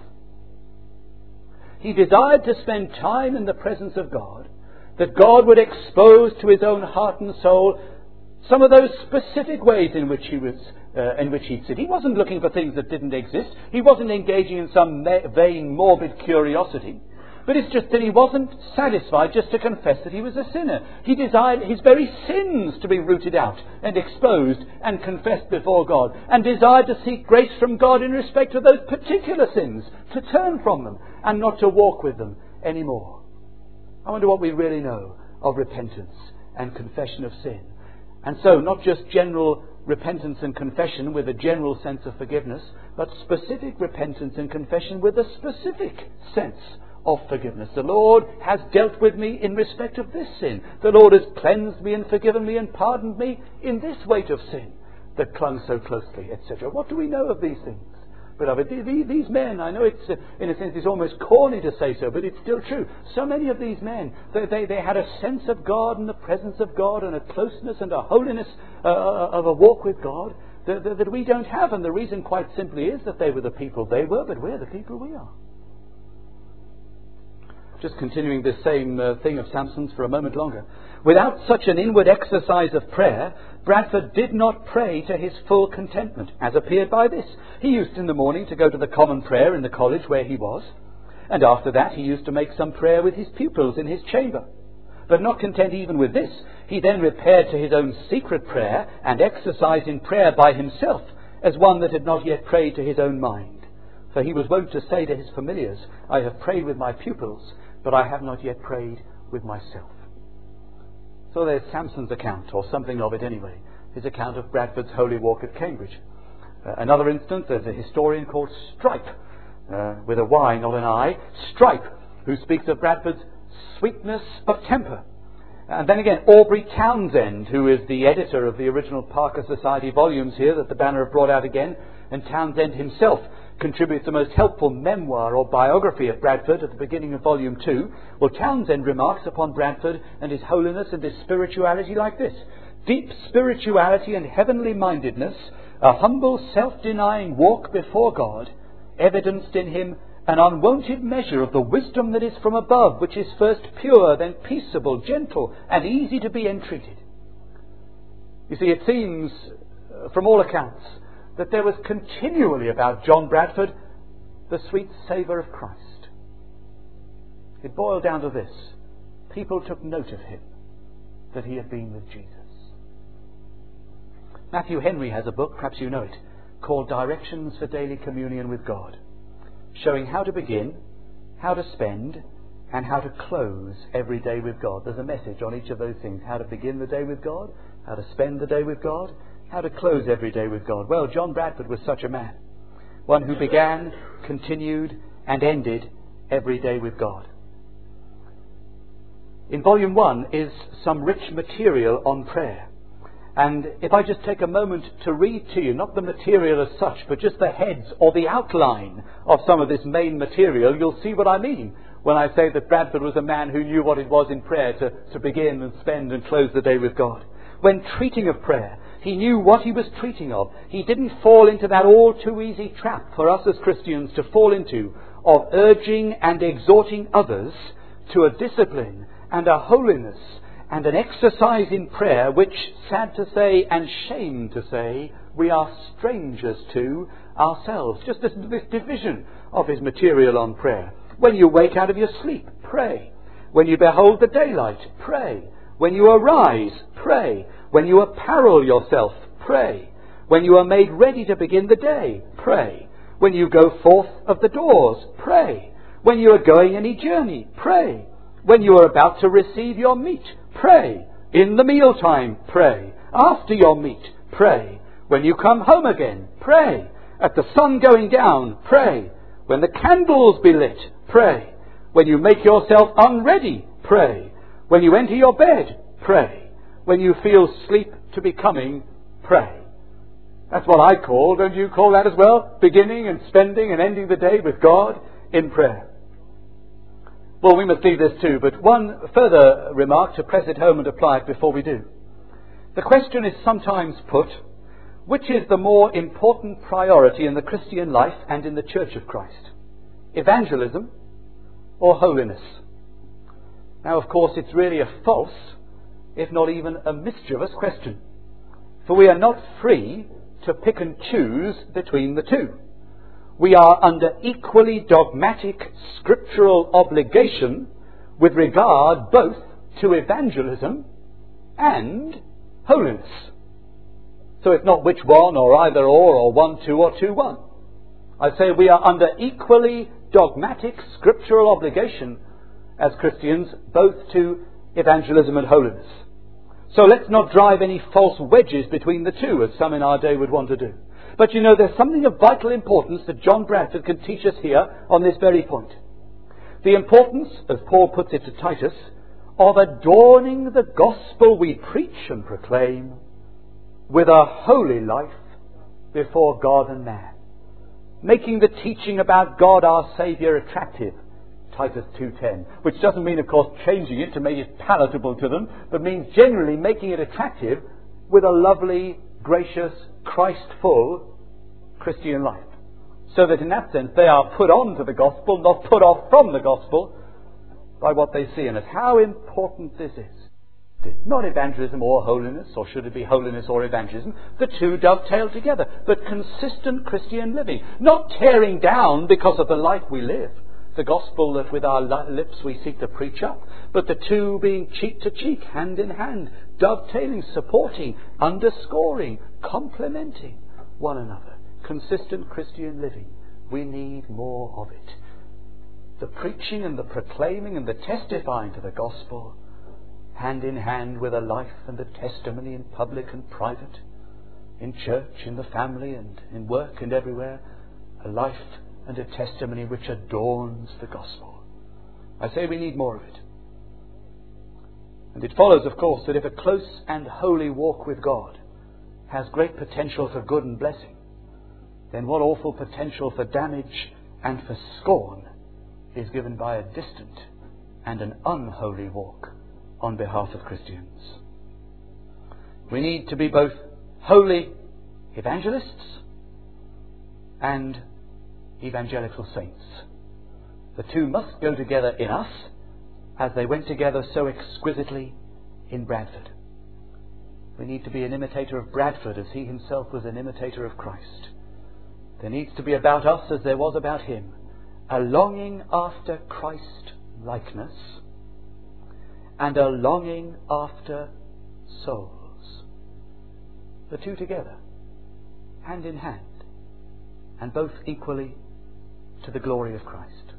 He desired to spend time in the presence of God, that God would expose to his own heart and soul Some of those specific ways in which he was, uh, in which he'd sinned. He wasn't looking for things that didn't exist. He wasn't engaging in some ma- vain, morbid curiosity. But it's just that he wasn't satisfied just to confess that he was a sinner. He desired his very sins to be rooted out and exposed and confessed before God, and desired to seek grace from God in respect to those particular sins, to turn from them and not to walk with them anymore. I wonder what we really know of repentance and confession of sin. And so, not just general repentance and confession with a general sense of forgiveness, but specific repentance and confession with a specific sense of forgiveness. The Lord has dealt with me in respect of this sin. The Lord has cleansed me and forgiven me and pardoned me in this weight of sin that clung so closely, et cetera. What do we know of these things? Beloved, these men, I know it's, uh, in a sense, it's almost corny to say so, but it's still true. So many of these men, they, they, they had a sense of God and the presence of God and a closeness and a holiness uh, of a walk with God that, that, that we don't have. And the reason quite simply is that they were the people they were, but we're the people we are. Just continuing this same uh, thing of Samson's for a moment longer. Without such an inward exercise of prayer, Bradford did not pray to his full contentment, as appeared by this. He used in the morning to go to the common prayer in the college where he was, and after that he used to make some prayer with his pupils in his chamber. But not content even with this, he then repaired to his own secret prayer and exercised in prayer by himself, as one that had not yet prayed to his own mind. For he was wont to say to his familiars, I have prayed with my pupils, but I have not yet prayed with myself. So there's Samson's account, or something of it anyway, his account of Bradford's holy walk at Cambridge. Uh, another instance, there's a historian called Strype, uh, with a Y, not an I, Strype, who speaks of Bradford's sweetness of temper. And then again, Aubrey Townsend, who is the editor of the original Parker Society volumes here that the Banner have brought out again, and Townsend himself contributes the most helpful memoir or biography of Bradford at the beginning of volume two. Well, Townsend remarks upon Bradford and his holiness and his spirituality like this: deep spirituality and heavenly mindedness, a humble self-denying walk before God, evidenced in him an unwonted measure of the wisdom that is from above, which is first pure, then peaceable, gentle, and easy to be entreated. You see, it seems, uh, from all accounts, that there was continually about John Bradford the sweet savour of Christ. It boiled down to this: people took note of him, that he had been with Jesus. Matthew Henry has a book, perhaps you know it, called Directions for Daily Communion with God, showing how to begin, how to spend, and how to close every day with God. There's a message on each of those things: how to begin the day with God, how to spend the day with God, how to close every day with God. Well, John Bradford was such a man, one who began, continued, and ended every day with God. In volume one is some rich material on prayer. And if I just take a moment to read to you, not the material as such, but just the heads or the outline of some of this main material, you'll see what I mean when I say that Bradford was a man who knew what it was in prayer to, to begin and spend and close the day with God. When treating of prayer, he knew what he was treating of. He didn't fall into that all too easy trap for us as Christians to fall into, of urging and exhorting others to a discipline and a holiness and an exercise in prayer which, sad to say and shame to say, we are strangers to ourselves. Just this, this division of his material on prayer. When you wake out of your sleep, pray. When you behold the daylight, pray. When you arise, pray. When you apparel yourself, pray. When you are made ready to begin the day, pray. When you go forth of the doors, pray. When you are going any journey, pray. When you are about to receive your meat, pray. In the mealtime, pray. After your meat, pray. When you come home again, pray. At the sun going down, pray. When the candles be lit, pray. When you make yourself unready, pray. When you enter your bed, pray. When you feel sleep to be coming, pray. That's what I call, don't you call that as well? Beginning and spending and ending the day with God in prayer. Well, we must leave this too, but one further remark to press it home and apply it before we do. The question is sometimes put, which is the more important priority in the Christian life and in the Church of Christ? Evangelism or holiness? Now, of course, it's really a false, if not even a mischievous question. For we are not free to pick and choose between the two. We are under equally dogmatic scriptural obligation with regard both to evangelism and holiness. So it's not which one or either or or one, two or two, one. I say we are under equally dogmatic scriptural obligation as Christians both to evangelism and holiness. So let's not drive any false wedges between the two, as some in our day would want to do. But you know, there's something of vital importance that John Bradford can teach us here on this very point. The importance, as Paul puts it to Titus, of adorning the gospel we preach and proclaim with a holy life before God and man. Making the teaching about God our Saviour attractive, Titus two ten, which doesn't mean, of course, changing it to make it palatable to them, but means generally making it attractive with a lovely, gracious, Christ-full Christian life. So that in that sense they are put on to the gospel, not put off from the gospel by what they see in it. How important this is. Not evangelism or holiness, or should it be holiness or evangelism? The two dovetail together. But consistent Christian living. Not tearing down because of the life we live, the gospel that with our lips we seek to preach up, but the two being cheek to cheek, hand in hand, dovetailing, supporting, underscoring, complementing one another. Consistent Christian living. We need more of it. The preaching and the proclaiming and the testifying to the gospel, hand in hand with a life and a testimony in public and private, in church, in the family and in work and everywhere, a life and a testimony which adorns the gospel. I say we need more of it. And it follows, of course, that if a close and holy walk with God has great potential for good and blessing, then what awful potential for damage and for scorn is given by a distant and an unholy walk on behalf of Christians. We need to be both holy evangelists and evangelical saints. The two must go together in us as they went together so exquisitely in Bradford. We need to be an imitator of Bradford as he himself was an imitator of Christ. There needs to be about us as there was about him a longing after Christ likeness and a longing after souls. The two together, hand in hand, and both equally to the glory of Christ.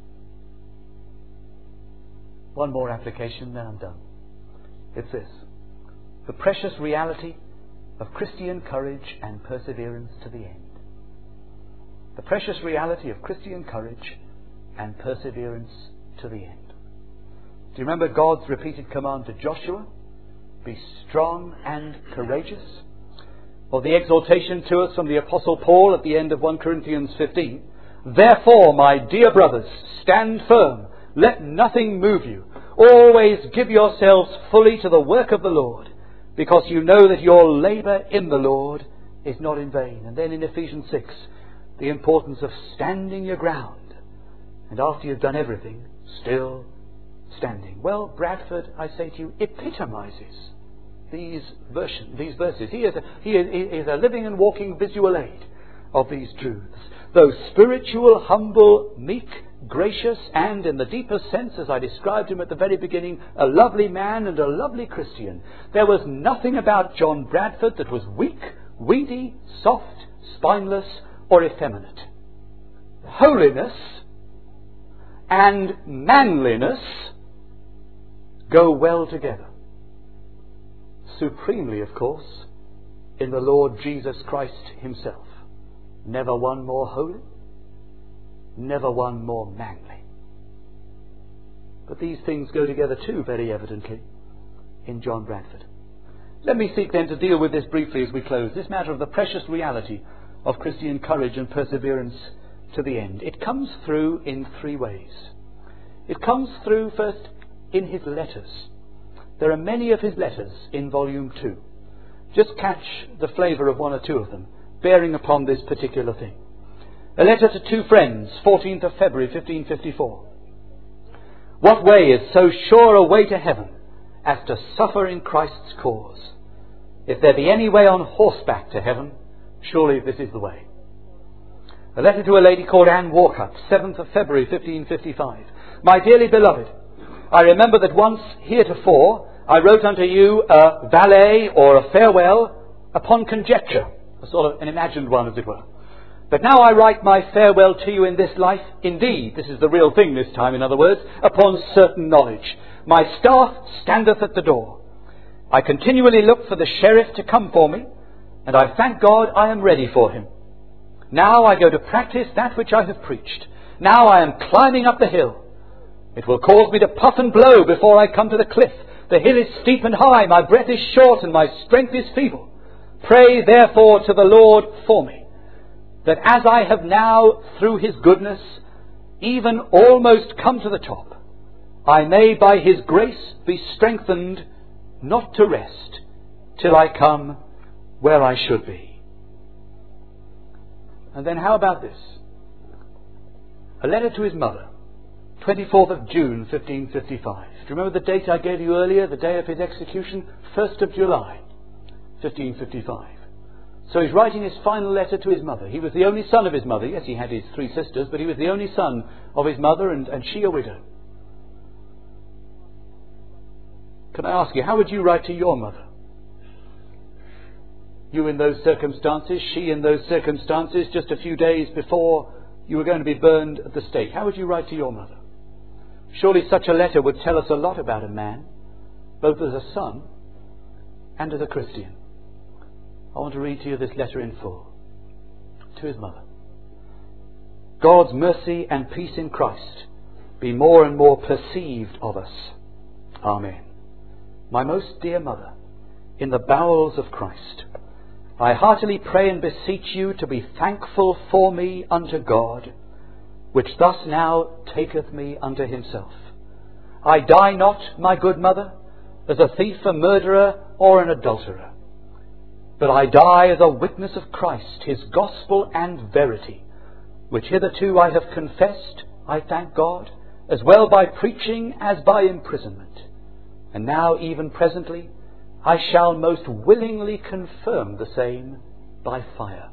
One more application, then I'm done. It's this: the precious reality of Christian courage and perseverance to the end. The precious reality of Christian courage and perseverance to the end. Do you remember God's repeated command to Joshua? Be strong and courageous. Or the exhortation to us from the Apostle Paul at the end of First Corinthians fifteen. Therefore, my dear brothers, stand firm. Let nothing move you. Always give yourselves fully to the work of the Lord, because you know that your labour in the Lord is not in vain. And then in Ephesians six, the importance of standing your ground. And after you've done everything, still standing. Well, Bradford, I say to you, epitomizes these version, these verses. He is, a, he, is, he is a living and walking visual aid of these truths. Though spiritual, humble, meek, gracious, and in the deepest sense, as I described him at the very beginning, a lovely man and a lovely Christian, there was nothing about John Bradford that was weak, weedy, soft, spineless, or effeminate. Holiness and manliness go well together. Supremely, of course, in the Lord Jesus Christ himself. Never one more holy, never one more manly. But these things go together too, very evidently, in John Bradford. Let me seek then to deal with this briefly as we close, this matter of the precious reality of Christian courage and perseverance to the end. It comes through in three ways. It comes through first in his letters. There are many of his letters in volume two. Just catch the flavour of one or two of them, bearing upon this particular thing. A letter to two friends, fourteenth of February fifteen fifty-four. What way is so sure a way to heaven as to suffer in Christ's cause? If there be any way on horseback to heaven, surely this is the way. A letter to a lady called Anne Walcott, seventh of February fifteen fifty-five. My dearly beloved, I remember that once heretofore I wrote unto you a valet or a farewell upon conjecture, a sort of an imagined one, as it were. But now I write my farewell to you in this life, indeed, this is the real thing this time, in other words, upon certain knowledge. My staff standeth at the door. I continually look for the sheriff to come for me, and I thank God I am ready for him. Now I go to practice that which I have preached. Now I am climbing up the hill. It will cause me to puff and blow before I come to the cliff. The hill is steep and high, my breath is short, and my strength is feeble. Pray therefore to the Lord for me, that as I have now, through his goodness, even almost come to the top, I may by his grace be strengthened not to rest till I come where I should be. And then how about this? A letter to his mother, twenty-fourth of June, fifteen fifty-five. Do you remember the date I gave you earlier, the day of his execution? first of July, fifteen fifty-five. So he's writing his final letter to his mother. He was the only son of his mother. Yes, he had his three sisters, but he was the only son of his mother, and, and she a widow. Can I ask you, how would you write to your mother? You in those circumstances, she in those circumstances, just a few days before you were going to be burned at the stake. How would you write to your mother? Surely such a letter would tell us a lot about a man, both as a son and as a Christian. I want to read to you this letter in full. To his mother. God's mercy and peace in Christ be more and more perceived of us. Amen. My most dear mother, in the bowels of Christ, I heartily pray and beseech you to be thankful for me unto God, which thus now taketh me unto himself. I die not, my good mother, as a thief, a murderer, or an adulterer, but I die as a witness of Christ, his gospel and verity, which hitherto I have confessed, I thank God, as well by preaching as by imprisonment. And now, even presently, I shall most willingly confirm the same by fire.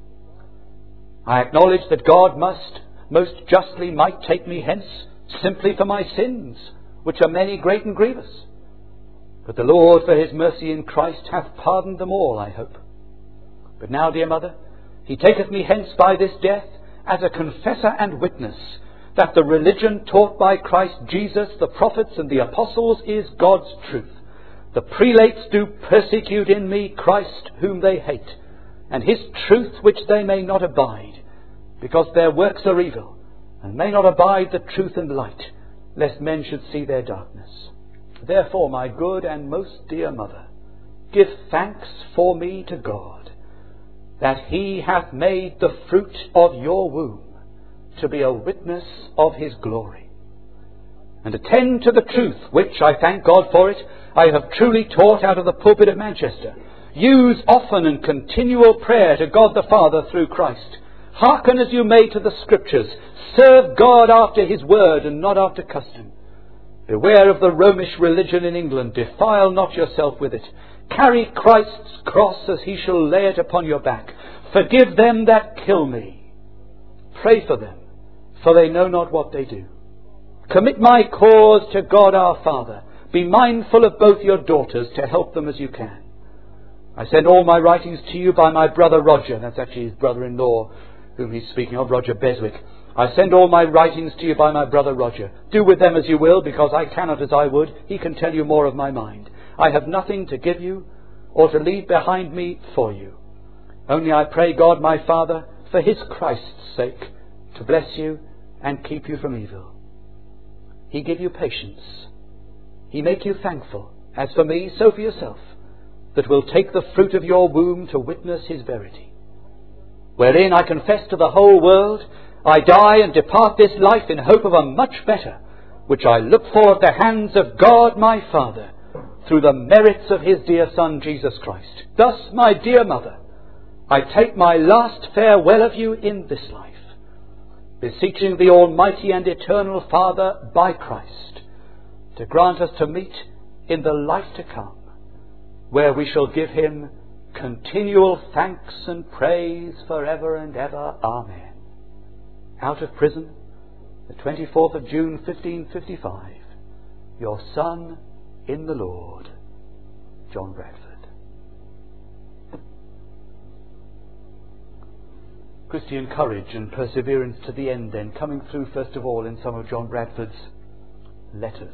I acknowledge that God must most justly might take me hence simply for my sins, which are many, great and grievous. But the Lord, for his mercy in Christ, hath pardoned them all, I hope. But now, dear mother, he taketh me hence by this death as a confessor and witness that the religion taught by Christ Jesus, the prophets and the apostles, is God's truth. The prelates do persecute in me Christ whom they hate, and his truth which they may not abide, because their works are evil, and may not abide the truth and light, lest men should see their darkness. Therefore, my good and most dear mother, give thanks for me to God, that he hath made the fruit of your womb to be a witness of his glory. And attend to the truth, which, I thank God for it, I have truly taught out of the pulpit of Manchester. Use often and continual prayer to God the Father through Christ. Hearken as you may to the Scriptures. Serve God after his word and not after custom. Beware of the Romish religion in England. Defile not yourself with it. Carry Christ's cross as he shall lay it upon your back. Forgive them that kill me. Pray for them, for they know not what they do. Commit my cause to God our Father. Be mindful of both your daughters to help them as you can. I send all my writings to you by my brother Roger. That's actually his brother-in-law whom he's speaking of, Roger Beswick. I send all my writings to you by my brother Roger. Do with them as you will, because I cannot as I would. He can tell you more of my mind. I have nothing to give you or to leave behind me for you. Only I pray God my Father, for his Christ's sake, to bless you and keep you from evil. He give you patience. He make you thankful, as for me, so for yourself, that will take the fruit of your womb to witness his verity. Wherein I confess to the whole world, I die and depart this life in hope of a much better, which I look for at the hands of God my Father, through the merits of his dear Son Jesus Christ. Thus, my dear mother, I take my last farewell of you in this life, beseeching the Almighty and Eternal Father by Christ to grant us to meet in the life to come, where we shall give him continual thanks and praise for ever and ever. Amen. Out of prison, the twenty-fourth of June, fifteen fifty-five, your son in the Lord, John Bradford. Christian courage and perseverance to the end, then, coming through first of all in some of John Bradford's letters.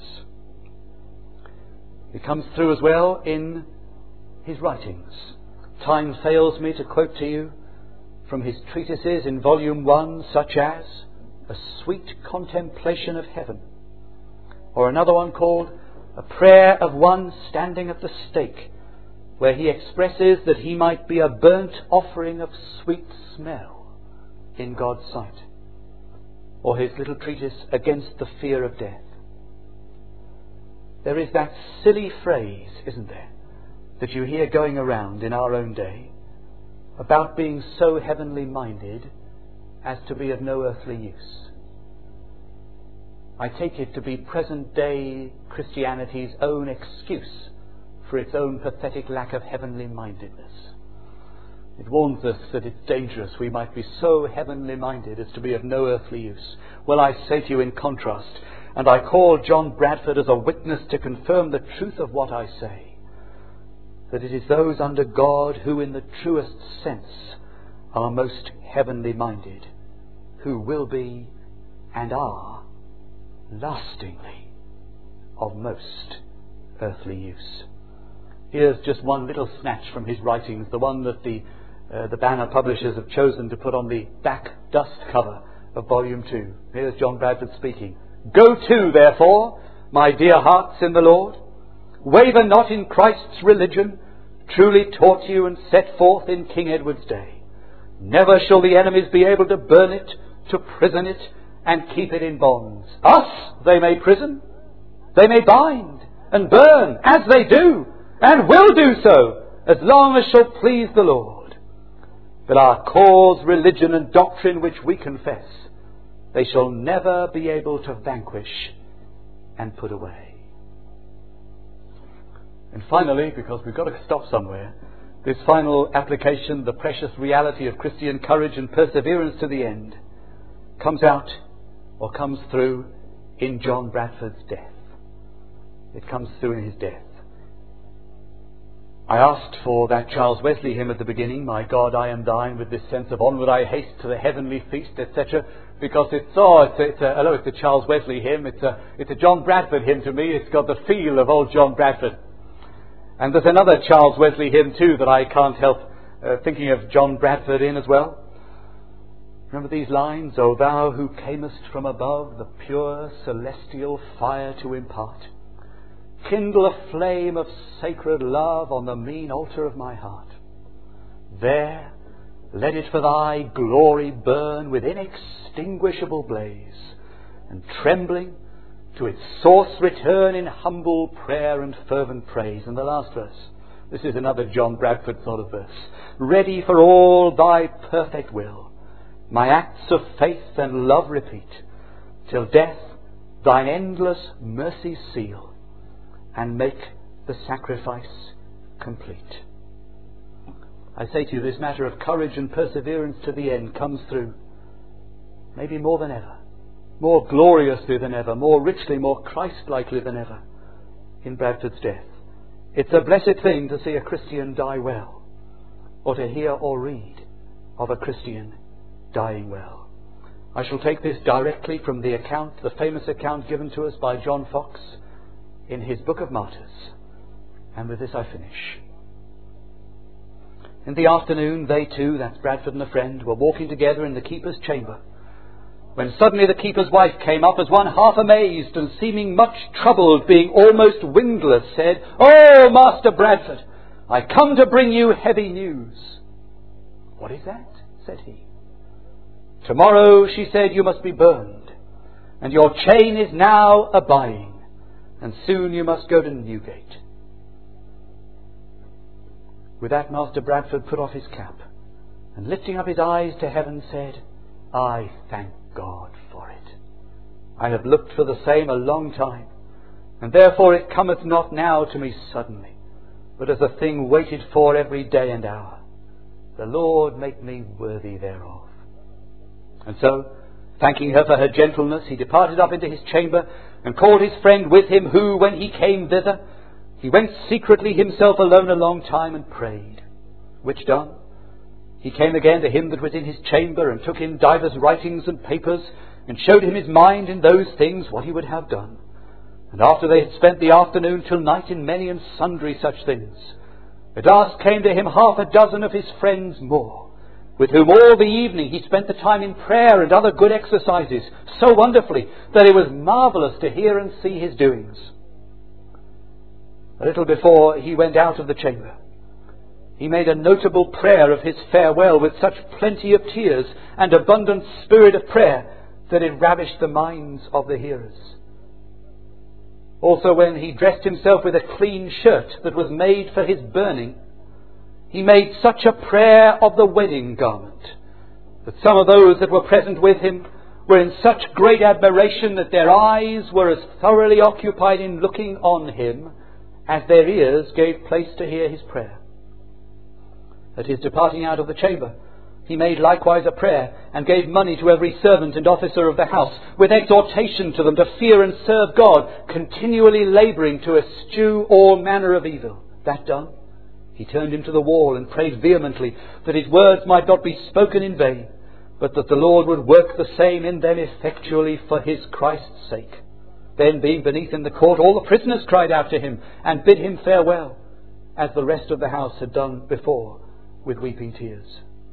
It comes through as well in his writings. Time fails me to quote to you from his treatises in volume one, such as A Sweet Contemplation of Heaven, or another one called A Prayer of One Standing at the Stake, where he expresses that he might be a burnt offering of sweet smell in God's sight, or his little treatise Against the Fear of Death. There is that silly phrase, isn't there, that you hear going around in our own day about being so heavenly minded as to be of no earthly use. I take it to be present day Christianity's own excuse for its own pathetic lack of heavenly mindedness. It warns us that it's dangerous. We might be so heavenly minded as to be of no earthly use. Well, I say to you in contrast, and I call John Bradford as a witness to confirm the truth of what I say, that it is those under God who in the truest sense are most heavenly minded, who will be and are lastingly of most earthly use. Here's just one little snatch from his writings, the one that the uh, the Banner publishers have chosen to put on the back dust cover of volume two. Here's John Bradford speaking. Go to, therefore, my dear hearts in the Lord, waver not in Christ's religion, truly taught you and set forth in King Edward's day. Never shall the enemies be able to burn it, to prison it, and keep it in bonds. Us they may prison, they may bind and burn, as they do, and will do so, as long as shall please the Lord. But our cause, religion, and doctrine which we confess, they shall never be able to vanquish and put away. And finally, because we've got to stop somewhere, this final application, the precious reality of Christian courage and perseverance to the end, comes out or comes through in John Bradford's death. It comes through in his death. I asked for that Charles Wesley hymn at the beginning, My God, I am thine, with this sense of onward I haste to the heavenly feast, et cetera, because it's, oh, it's, it's a, hello, it's a Charles Wesley hymn, it's a, it's a John Bradford hymn to me, it's got the feel of old John Bradford. And there's another Charles Wesley hymn too that I can't help uh, thinking of John Bradford in as well. Remember these lines, O thou who camest from above the pure celestial fire to impart, kindle a flame of sacred love on the mean altar of my heart. There let it for thy glory burn with inextinguishable blaze, and trembling to its source return in humble prayer and fervent praise. And the last verse, this is another John Bradford sort of verse. Ready for all thy perfect will, my acts of faith and love repeat, till death thine endless mercies seal, and make the sacrifice complete. I say to you, this matter of courage and perseverance to the end comes through, maybe more than ever, more gloriously than ever, more richly, more Christ-likely than ever, in Bradford's death. It's a blessed thing to see a Christian die well, or to hear or read of a Christian dying well. I shall take this directly from the account, the famous account given to us by John Fox in his Book of Martyrs. And with this I finish. In the afternoon, they two, that's Bradford and a friend, were walking together in the keeper's chamber, when suddenly the keeper's wife came up as one half amazed, and seeming much troubled, being almost windless, said, "Oh, Master Bradford, I come to bring you heavy news." "What is that?" said he. "Tomorrow," she said, "you must be burned, and your chain is now a-buying, and soon you must go to Newgate." With that, Master Bradford put off his cap, and lifting up his eyes to heaven said, "I thank God for it. I have looked for the same a long time, and therefore it cometh not now to me suddenly, but as a thing waited for every day and hour. The Lord make me worthy thereof. And so, thanking her for her gentleness, he departed up into his chamber, and called his friend with him, who, when he came thither, he went secretly himself alone a long time, and prayed. Which done, he came again to him that was in his chamber, and took him divers writings and papers, and showed him his mind in those things what he would have done. And after they had spent the afternoon till night in many and sundry such things, at last came to him half a dozen of his friends more, with whom all the evening he spent the time in prayer and other good exercises, so wonderfully that it was marvellous to hear and see his doings. A little before he went out of the chamber, he made a notable prayer of his farewell with such plenty of tears and abundant spirit of prayer that it ravished the minds of the hearers. Also, when he dressed himself with a clean shirt that was made for his burning, he made such a prayer of the wedding garment that some of those that were present with him were in such great admiration that their eyes were as thoroughly occupied in looking on him as their ears gave place to hear his prayer. At his departing out of the chamber, he made likewise a prayer, and gave money to every servant and officer of the house, with exhortation to them to fear and serve God, continually labouring to eschew all manner of evil. That done, he turned him to the wall, and prayed vehemently that his words might not be spoken in vain, but that the Lord would work the same in them effectually for his Christ's sake. Then, being beneath in the court, all the prisoners cried out to him, and bid him farewell, as the rest of the house had done before, with weeping tears.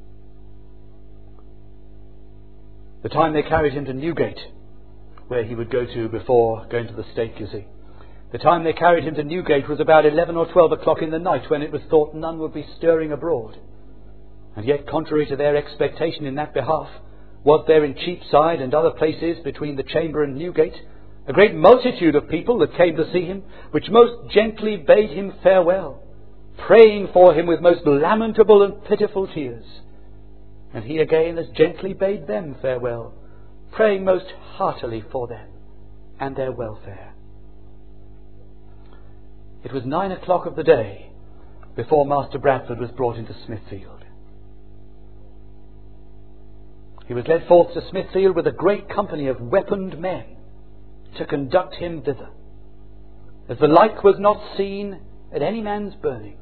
The time they carried him to Newgate, where he would go to before going to the stake, you see. The time they carried him to Newgate was about eleven or twelve o'clock in the night, when it was thought none would be stirring abroad. And yet, contrary to their expectation in that behalf, was there in Cheapside and other places between the Chamber and Newgate a great multitude of people that came to see him, which most gently bade him farewell, praying for him with most lamentable and pitiful tears. And he again as gently bade them farewell, praying most heartily for them and their welfare. It was nine o'clock of the day before Master Bradford was brought into Smithfield. He was led forth to Smithfield with a great company of weaponed men to conduct him thither, as the like was not seen at any man's burning.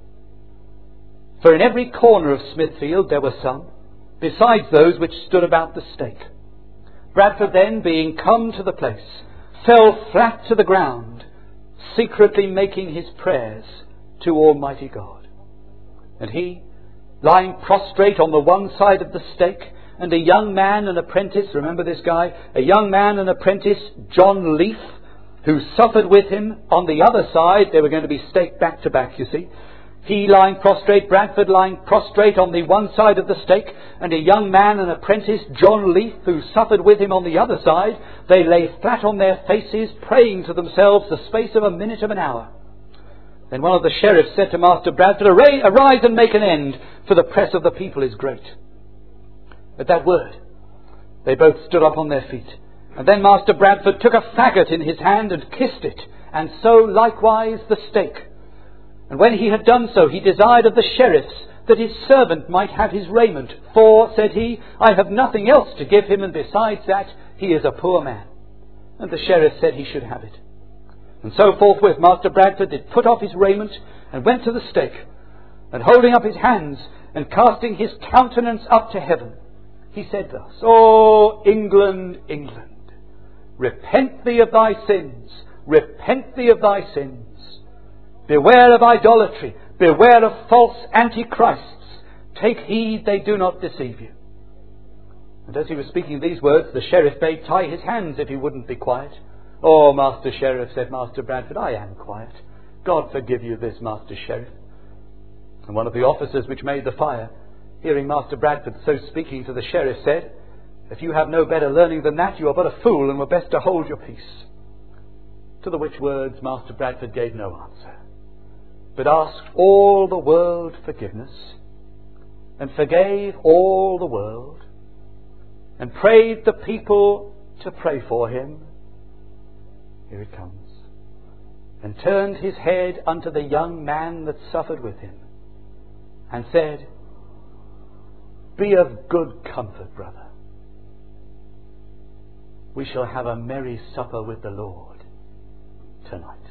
For in every corner of Smithfield there were some, besides those which stood about the stake. Bradford then, being come to the place, fell flat to the ground, secretly making his prayers to Almighty God. And he, lying prostrate on the one side of the stake, and a young man, an apprentice, remember this guy, a young man, an apprentice, John Leaf, who suffered with him on the other side. They were going to be staked back to back, you see. He lying prostrate, Bradford lying prostrate on the one side of the stake, and a young man, an apprentice, John Leaf, who suffered with him on the other side. They lay flat on their faces, praying to themselves the space of a minute of an hour. Then one of the sheriffs said to Master Bradford, "Arise and make an end, for the press of the people is great." At that word, they both stood up on their feet. And then Master Bradford took a faggot in his hand and kissed it, and so likewise the stake. And when he had done so, he desired of the sheriffs that his servant might have his raiment. For, said he, I have nothing else to give him, and besides that, he is a poor man. And the sheriff said he should have it. And so forthwith Master Bradford did put off his raiment, and went to the stake. And holding up his hands, and casting his countenance up to heaven, he said thus, "O England, England, repent thee of thy sins, repent thee of thy sins. Beware of idolatry, beware of false antichrists. Take heed they do not deceive you." And as he was speaking these words, the sheriff bade tie his hands if he wouldn't be quiet. "Oh, Master Sheriff," said Master Bradford, "I am quiet. God forgive you this, Master Sheriff." And one of the officers which made the fire, hearing Master Bradford so speaking to the sheriff, said, "If you have no better learning than that, you are but a fool, and were best to hold your peace." To the which words Master Bradford gave no answer, but asked all the world forgiveness, and forgave all the world, and prayed the people to pray for him. Here it comes. and turned his head unto the young man that suffered with him, and said, Be of good comfort, brother. We shall have a merry supper with the Lord tonight.